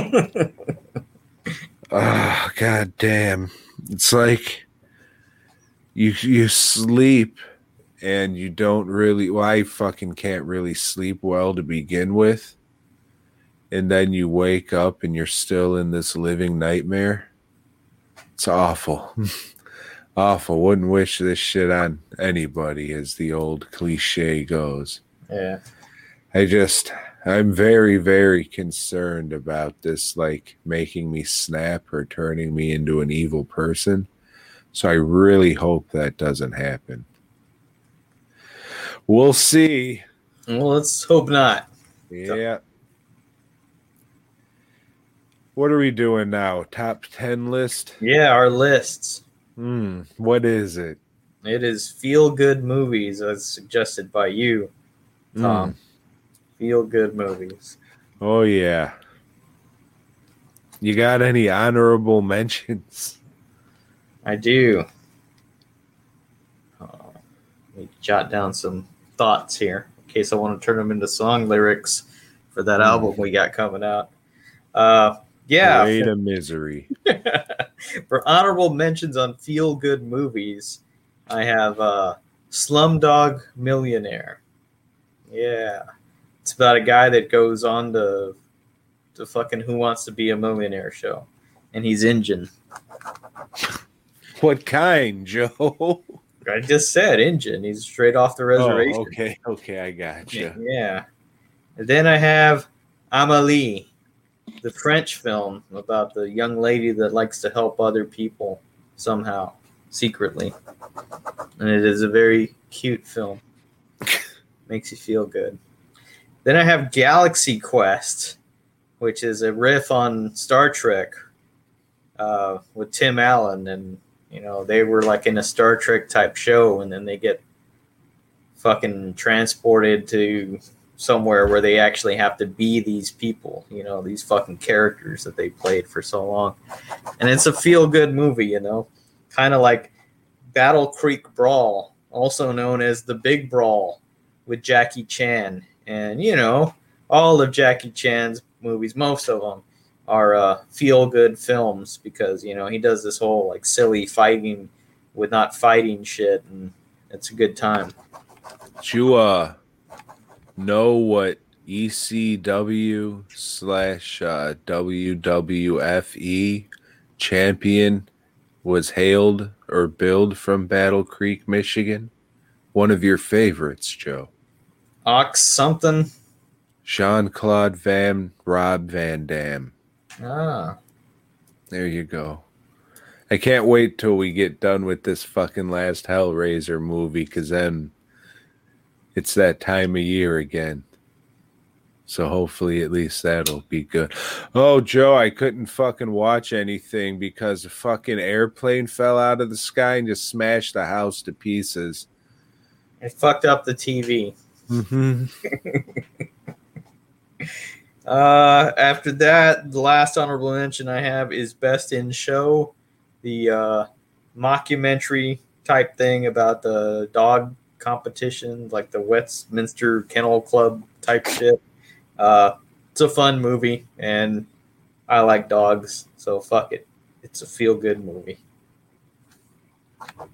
God damn. It's like you sleep and you don't really, well, I fucking can't really sleep well to begin with. And then you wake up and you're still in this living nightmare. It's awful. Awful. Wouldn't wish this shit on anybody, as the old cliche goes. Yeah. I'm very, very concerned about this, like, making me snap or turning me into an evil person. So I really hope that doesn't happen. We'll see. Well, let's hope not. Yeah. What are we doing now? Top 10 list? Yeah, our lists. What is it? It is feel good movies as suggested by you, Tom. Feel good movies. Oh, yeah. You got any honorable mentions? I do. Let me jot down some thoughts here in case I want to turn them into song lyrics for that album we got coming out. Yeah. Way to misery. For honorable mentions on feel good movies, I have Slumdog Millionaire. Yeah. It's about a guy that goes on to fucking Who Wants to Be a Millionaire show. And he's Indian. What kind, Joe? I just said Indian. He's straight off the reservation. Oh, okay, I got you. Yeah. And then I have Amélie, the French film about the young lady that likes to help other people somehow, secretly. And it is a very cute film. Makes you feel good. Then I have Galaxy Quest, which is a riff on Star Trek with Tim Allen. And, you know, they were like in a Star Trek type show, and then they get fucking transported to somewhere where they actually have to be these people, you know, these fucking characters that they played for so long. And it's a feel-good movie, you know, kind of like Battle Creek Brawl, also known as The Big Brawl with Jackie Chan. And, you know, all of Jackie Chan's movies, most of them, are feel-good films because, you know, he does this whole, like, silly fighting with not fighting shit, and it's a good time. Did you know what ECW/WWFE champion was hailed or billed from Battle Creek, Michigan? One of your favorites, Joe. Ox something? Jean-Claude Rob Van Dam. Ah. There you go. I can't wait till we get done with this fucking last Hellraiser movie, because then it's that time of year again. So hopefully at least that'll be good. Oh, Joe, I couldn't fucking watch anything because a fucking airplane fell out of the sky and just smashed the house to pieces. It fucked up the TV. Mm-hmm. After that, the last honorable mention I have is Best in Show, the mockumentary type thing about the dog competition, like the Westminster Kennel Club type shit. It's a fun movie, and I like dogs, so fuck it. It's a feel-good movie.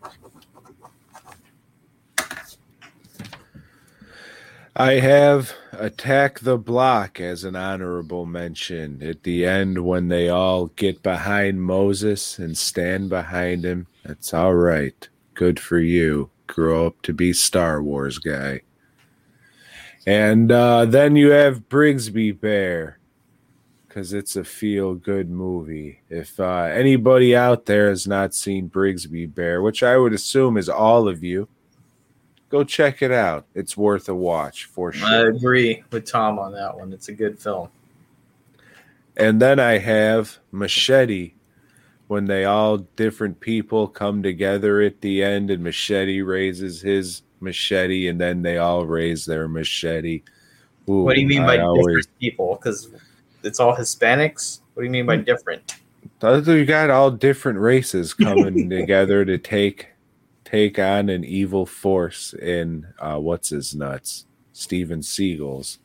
I have Attack the Block as an honorable mention at the end when they all get behind Moses and stand behind him. That's all right. Good for you. Grow up to be Star Wars guy. And then you have Brigsby Bear, because it's a feel-good movie. If anybody out there has not seen Brigsby Bear, which I would assume is all of you, go check it out. It's worth a watch for sure. I agree with Tom on that one. It's a good film. And then I have Machete, when they all different people come together at the end and Machete raises his machete and then they all raise their machete. Ooh, What do you mean by different people? Because it's all Hispanics? What do you mean by different? You got all different races coming together to take on an evil force in what's his nuts, Steven Seagal's.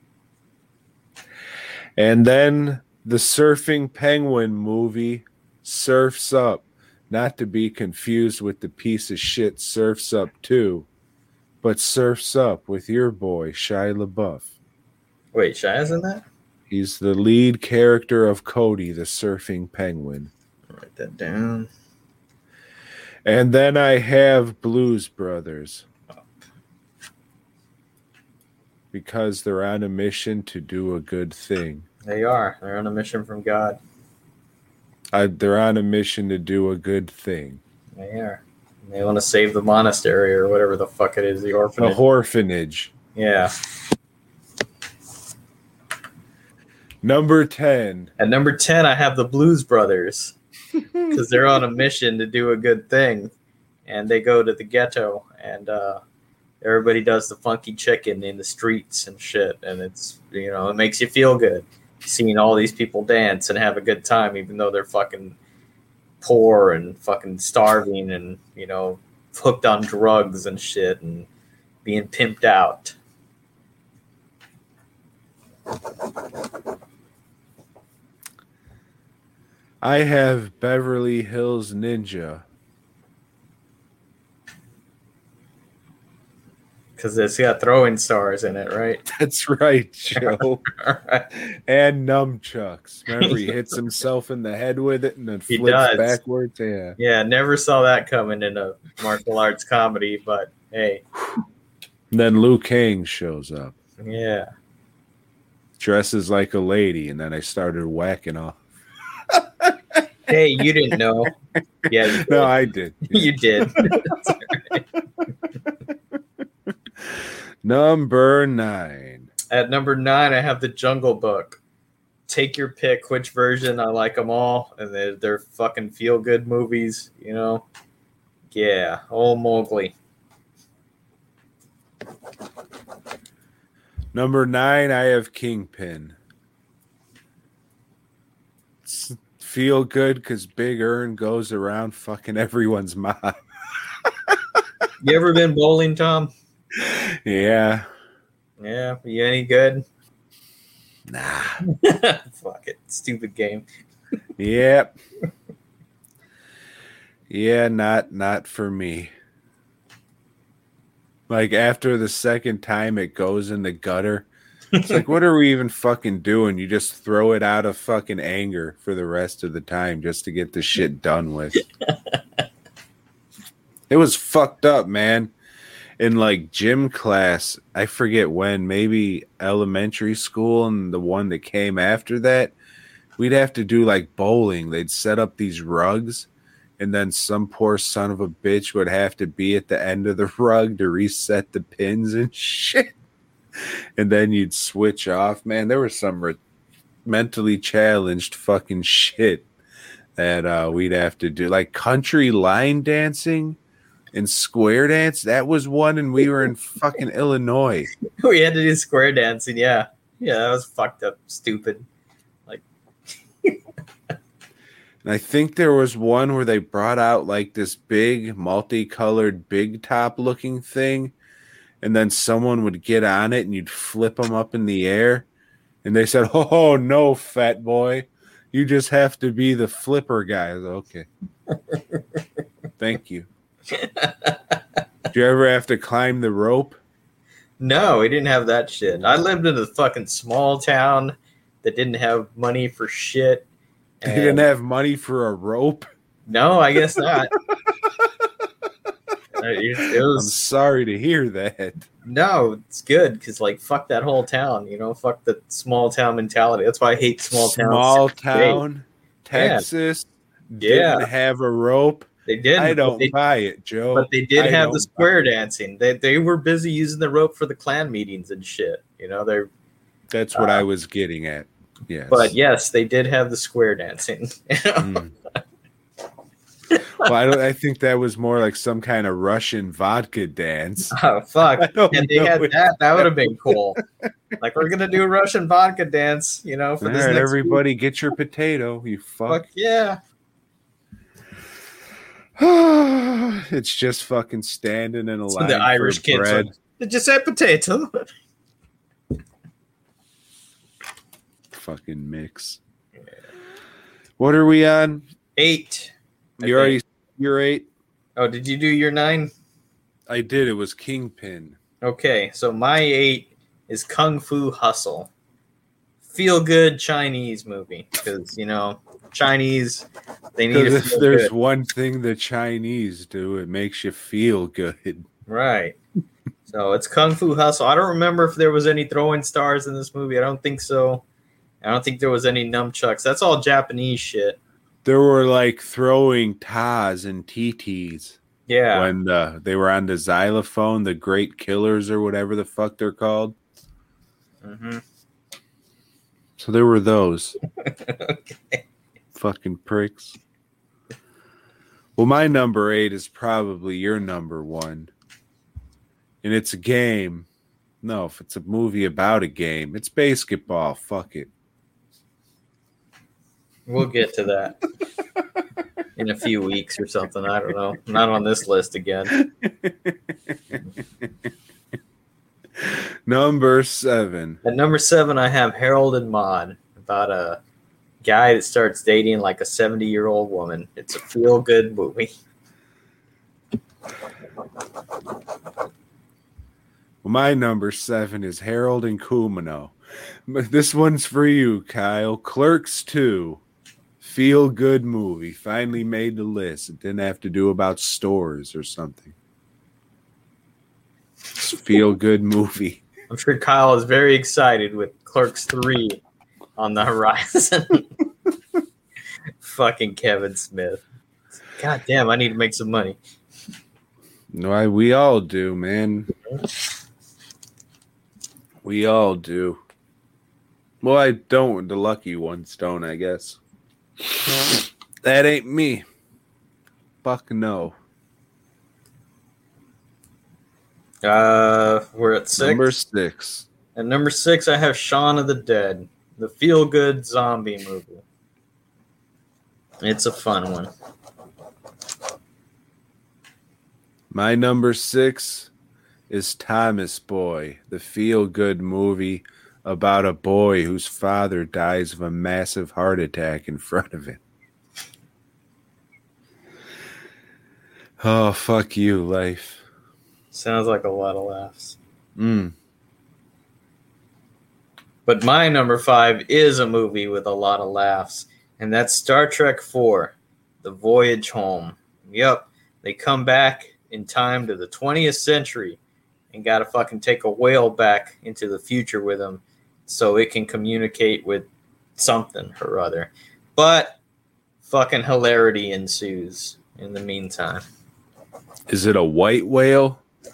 And then the Surfing Penguin movie, Surf's Up, not to be confused with the piece of shit Surf's Up 2, but Surf's Up with your boy Shia LaBeouf. Wait, Shia's in that? He's the lead character of Cody, the Surfing Penguin. Write that down. And then I have Blues Brothers, because they're on a mission to do a good thing. They are. They're on a mission from God. They're on a mission to do a good thing. They are. They want to save the monastery or whatever the fuck it is, the orphanage. The orphanage. Yeah. Number 10. At number 10, I have the Blues Brothers. Because they're on a mission to do a good thing. And they go to the ghetto. And everybody does the funky chicken in the streets and shit. And it's, it makes you feel good. Seeing all these people dance and have a good time, even though they're fucking poor and fucking starving and, hooked on drugs and shit and being pimped out. I have Beverly Hills Ninja. Because it's got throwing stars in it, right? That's right, Joe. Right. And nunchucks. Remember, he hits himself in the head with it and then He flips does. backwards. Yeah. Yeah, never saw that coming in a martial arts comedy, but hey. And then Liu Kang shows up. Yeah. Dresses like a lady, and then I started whacking off. Hey, you didn't know. Yeah, you did. No, I did. You did. That's all right. Number 9. At number 9, I have the Jungle Book. Take your pick, which version. I like them all, and they're fucking feel-good movies, Yeah, old Mowgli. Number 9, I have Kingpin. Feel good because Big Earn goes around fucking everyone's mom. You ever been bowling, Tom? Yeah. Yeah, you any good? Nah. Fuck it. Stupid game. Yep. Yeah, not for me. Like, after the second time it goes in the gutter, it's like, what are we even fucking doing? You just throw it out of fucking anger for the rest of the time just to get the shit done with. It was fucked up, man. In, like, gym class, I forget when, maybe elementary school and the one that came after that, we'd have to do, like, bowling. They'd set up these rugs, and then some poor son of a bitch would have to be at the end of the rug to reset the pins and shit. And then you'd switch off. Man, there was some mentally challenged fucking shit that we'd have to do. Like country line dancing and square dance. That was one, and we were in fucking Illinois. We had to do square dancing, yeah. Yeah, that was fucked up, stupid. Like, And I think there was one where they brought out like this big multicolored big top looking thing, and then someone would get on it and you'd flip them up in the air. And they said, "Oh no, fat boy, you just have to be the flipper guy." I was, okay. Thank you. Did you ever have to climb the rope? No, we didn't have that shit. I lived in a fucking small town that didn't have money for shit. They didn't have money for a rope. No, I guess not. It I'm was sorry to hear that. no, it's good because like fuck that whole town, fuck the small town mentality. That's why I hate small towns. Small town, Texas, Yeah. didn't have a rope. They did. I don't buy it, Joe. But they did I have don't the square dancing. They were busy using the rope for the clan meetings and shit. They're. That's what I was getting at. Yes. But yes, they did have the square dancing. Mm. Well, I think that was more like some kind of Russian vodka dance. Oh fuck! don't And they know had it. that would have been cool. Like we're gonna do a Russian vodka dance, for All this right, next everybody, get your potato. You week. fuck. Fuck yeah! It's just fucking standing in a So line the Irish for kids bread. like, did you say potato? Fucking mix. What are we on? 8. You're 8. Oh, did you do your 9? I did. It was Kingpin. Okay, so my 8 is Kung Fu Hustle. Feel good Chinese movie because Chinese they need to Because if feel there's good. one thing the Chinese do, it makes you feel good. Right. So it's Kung Fu Hustle. I don't remember if there was any throwing stars in this movie. I don't think so. I don't think there was any nunchucks. That's all Japanese shit. There were like throwing tas and TTs Yeah. when they were on the xylophone, the Great Killers or whatever the fuck they're called. Mm-hmm. So there were those. Okay. Fucking pricks. Well, my number 8 is probably your number 1. And it's a game. No, if it's a movie about a game, it's basketball. Fuck it. We'll get to that in a few weeks or something. I don't know. Not on this list again. Number 7. At number 7, I have Harold and Maude, about a guy that starts dating like a 70-year-old woman. It's a feel-good movie. Well, my number 7 is Harold and Kumino. But this one's for you, Kyle. Clerks 2. Feel good movie. Finally made the list. It didn't have to do about stores or something. Feel good movie. I'm sure Kyle is very excited with Clerks 3 on the horizon. Fucking Kevin Smith. God damn, I need to make some money. No, we all do, man. We all do. Well, I don't. The lucky ones don't, I guess. That ain't me. Fuck no. We're at 6. Number 6. At number 6, I have Shaun of the Dead, the feel-good zombie movie. It's a fun one. My number 6 is Thomas Boy, the feel-good movie about a boy whose father dies of a massive heart attack in front of him. Oh, fuck you, life. Sounds like a lot of laughs. Mm. But my number 5 is a movie with a lot of laughs, and that's Star Trek IV, The Voyage Home. Yep, they come back in time to the 20th century and got to fucking take a whale back into the future with them so it can communicate with something or other. But fucking hilarity ensues in the meantime. Is it a white whale?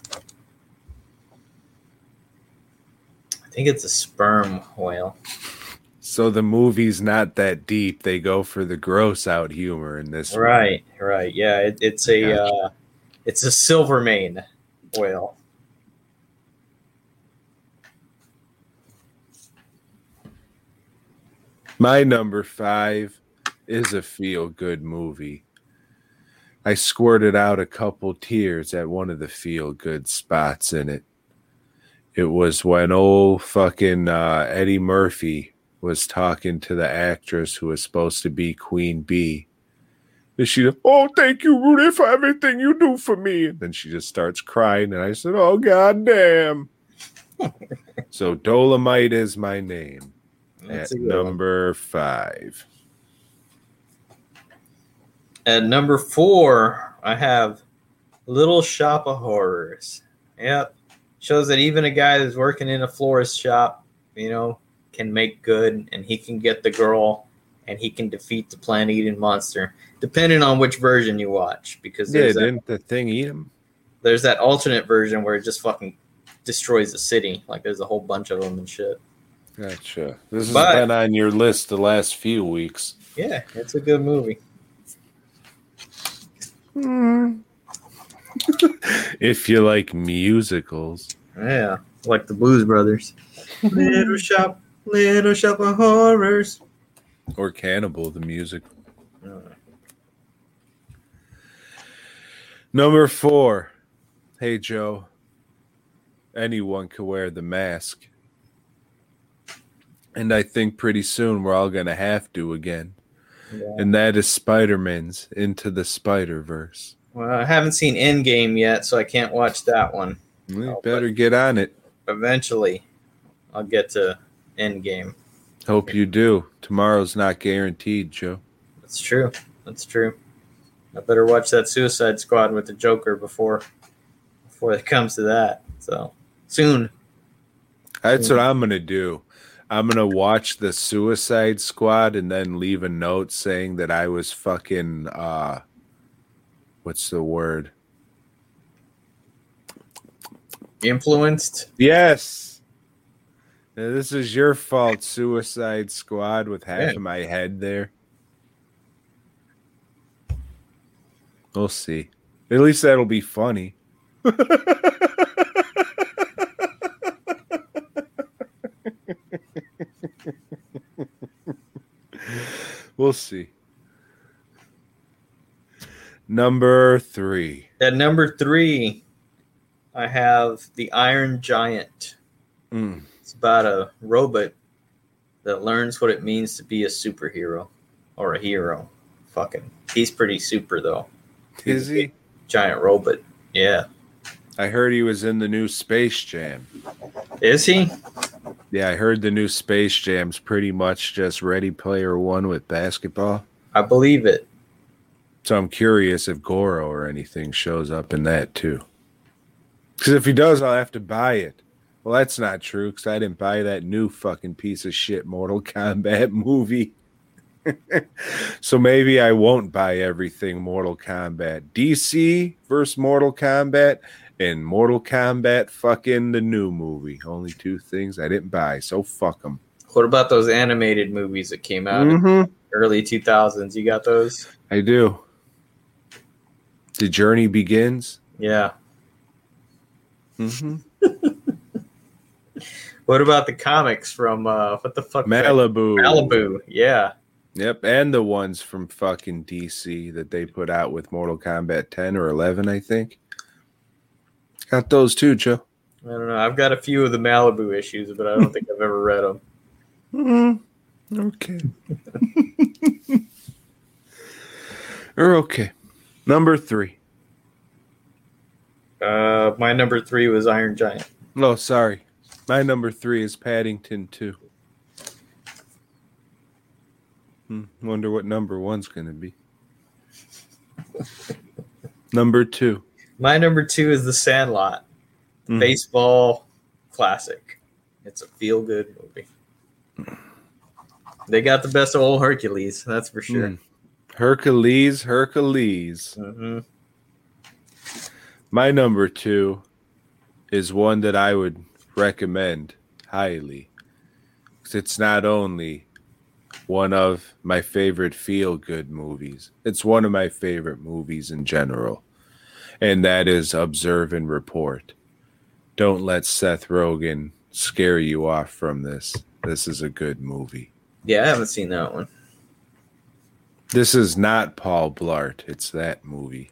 I think it's a sperm whale. So the movie's not that deep. They go for the gross out humor in this one. Right. Yeah, it's a Gotcha. it's a Silvermane whale. My number 5 is a feel-good movie. I squirted out a couple tears at one of the feel-good spots in it. It was when old fucking Eddie Murphy was talking to the actress who was supposed to be Queen Bee. And she, oh, thank you, Rudy, for everything you do for me. And then she just starts crying, and I said, oh, goddamn. So Dolomite is my name. That's At a good one. number 5. At number 4, I have Little Shop of Horrors. Yep. Shows that even a guy who's working in a florist shop, can make good, and he can get the girl, and he can defeat the plant-eating monster, depending on which version you watch. Because Yeah, didn't the thing eat him? there's that alternate version where it just fucking destroys the city. Like, there's a whole bunch of them and shit. Gotcha. This has But- been on your list the last few weeks. Yeah, it's a good movie. If you like musicals. Yeah, like the Blues Brothers. Little shop of horrors. Or Cannibal, the musical. Number 4. Hey, Joe. Anyone can wear the mask. And I think pretty soon we're all going to have to again. Yeah. And that is Spider-Man's Into the Spider-Verse. Well, I haven't seen Endgame yet, so I can't watch that one. You better get on it. Eventually, I'll get to Endgame. Hope you do. Tomorrow's not guaranteed, Joe. That's true. That's true. I better watch that Suicide Squad with the Joker before it comes to that. So, soon. That's what I'm going to do. I'm going to watch the Suicide Squad and then leave a note saying that I was fucking, what's the word? Influenced? Yes. Now, this is your fault, Suicide Squad, with half Yeah. of my head there. We'll see. At least that'll be funny. We'll see. Number 3. At number 3, I have The Iron Giant. Mm. It's about a robot that learns what it means to be a superhero or a hero. Fucking, he's pretty super though. Is he? Giant robot. Yeah. I heard he was in the new Space Jam. Is he? Yeah, I heard the new Space Jam's pretty much just Ready Player One with basketball. I believe it. So I'm curious if Goro or anything shows up in that too. Because if he does, I'll have to buy it. Well, that's not true because I didn't buy that new fucking piece of shit Mortal Kombat movie. So maybe I won't buy everything Mortal Kombat. DC versus Mortal Kombat and Mortal Kombat fucking the new movie. Only 2 things I didn't buy, so fuck them. What about those animated movies that came out in the early 2000s? You got those? I do. The Journey Begins. Yeah. Mm-hmm. What about the comics from what the fuck? Malibu. Malibu. Yeah. Yep, and the ones from fucking DC that they put out with Mortal Kombat 10 or 11, I think. Got those too, Joe. I don't know. I've got a few of the Malibu issues, but I don't think I've ever read them. Okay. Or okay. Number 3. My number 3 was Iron Giant. Oh, sorry. My number 3 is Paddington 2. Wonder what number 1's going to be. Number 2. My number 2 is The Sandlot. Mhm. Baseball classic. It's a feel-good movie. They got the best of old Hercules, that's for sure. Hercules. Mm-hmm. My number 2 is one that I would recommend highly. 'Cause it's not only one of my favorite feel-good movies, it's one of my favorite movies in general. And that is Observe and Report. Don't let Seth Rogen scare you off from this. This is a good movie. Yeah, I haven't seen that one. This is not Paul Blart. It's that movie.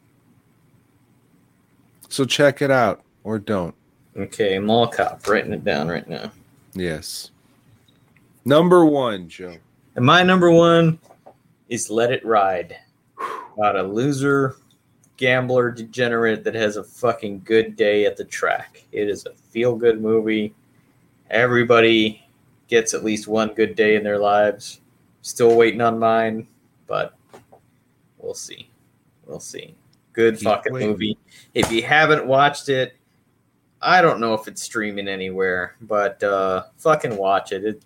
So check it out or don't. Okay, Mall Cop, writing it down right now. Yes. Number 1, Joe. And my number 1 is Let It Ride. About a loser gambler degenerate that has a fucking good day at the track. It is a feel-good movie. Everybody gets at least one good day in their lives. Still waiting on mine, but we'll see. We'll see. Good fucking movie. If you haven't watched it, I don't know if it's streaming anywhere, but fucking watch it.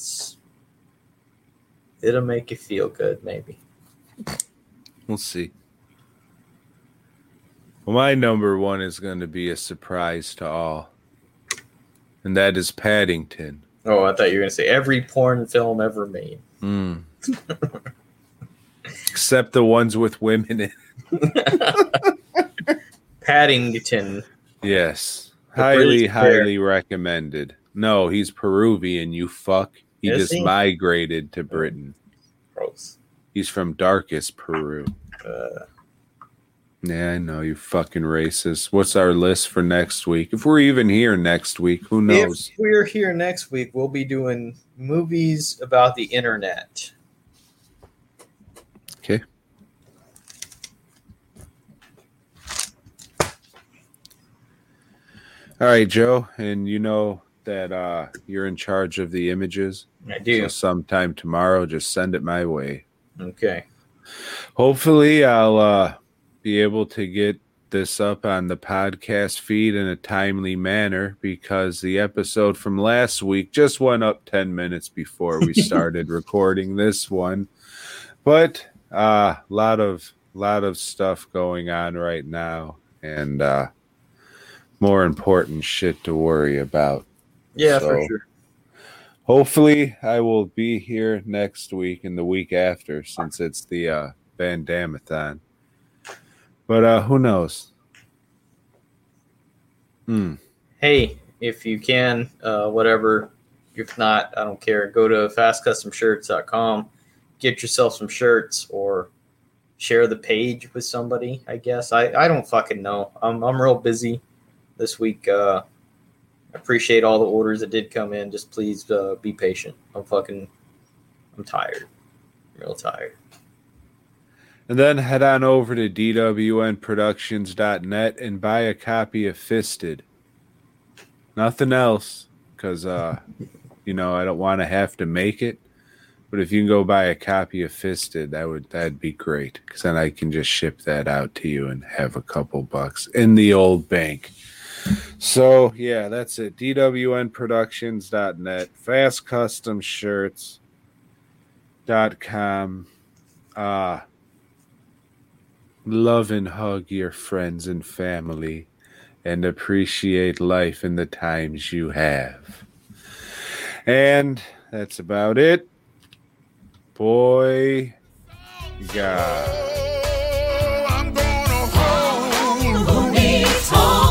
It'll make you feel good, maybe. We'll see. Well, my number one is going to be a surprise to all, and that is Paddington. Oh, I thought you were going to say every porn film ever made. Except the ones with women in it. Paddington. Yes. The highly British recommended. No, he's Peruvian, you fuck. He Is just he? migrated to Britain. Gross. He's from darkest Peru. Yeah, I know, you fucking racist. What's our list for next week? If we're even here next week, who knows? If we're here next week, we'll be doing movies about the internet. Okay. All right, Joe, and you know that you're in charge of the images. I do. So sometime tomorrow, just send it my way. Okay. Hopefully, I'll be able to get this up on the podcast feed in a timely manner because the episode from last week just went up 10 minutes before we started recording this one. But lot of stuff going on right now, and more important shit to worry about. Yeah, So, for sure. Hopefully, I will be here next week and the week after, since it's the Van Damme-a-thon. But who knows? Hey, if you can, whatever. If not, I don't care. Go to fastcustomshirts.com. Get yourself some shirts or share the page with somebody, I guess. I don't fucking know. I'm real busy this week. I appreciate all the orders that did come in. Just please be patient. I'm tired. Real tired. And then head on over to dwnproductions.net and buy a copy of Fisted. Nothing else, because, I don't want to have to make it. But if you can go buy a copy of Fisted, that'd be great, because then I can just ship that out to you and have a couple bucks in the old bank. So, yeah, that's it. dwnproductions.net, fastcustomshirts.com. Love and hug your friends and family and appreciate life and the times you have. And that's about it. Boy, God. I'm gonna hold who needs home.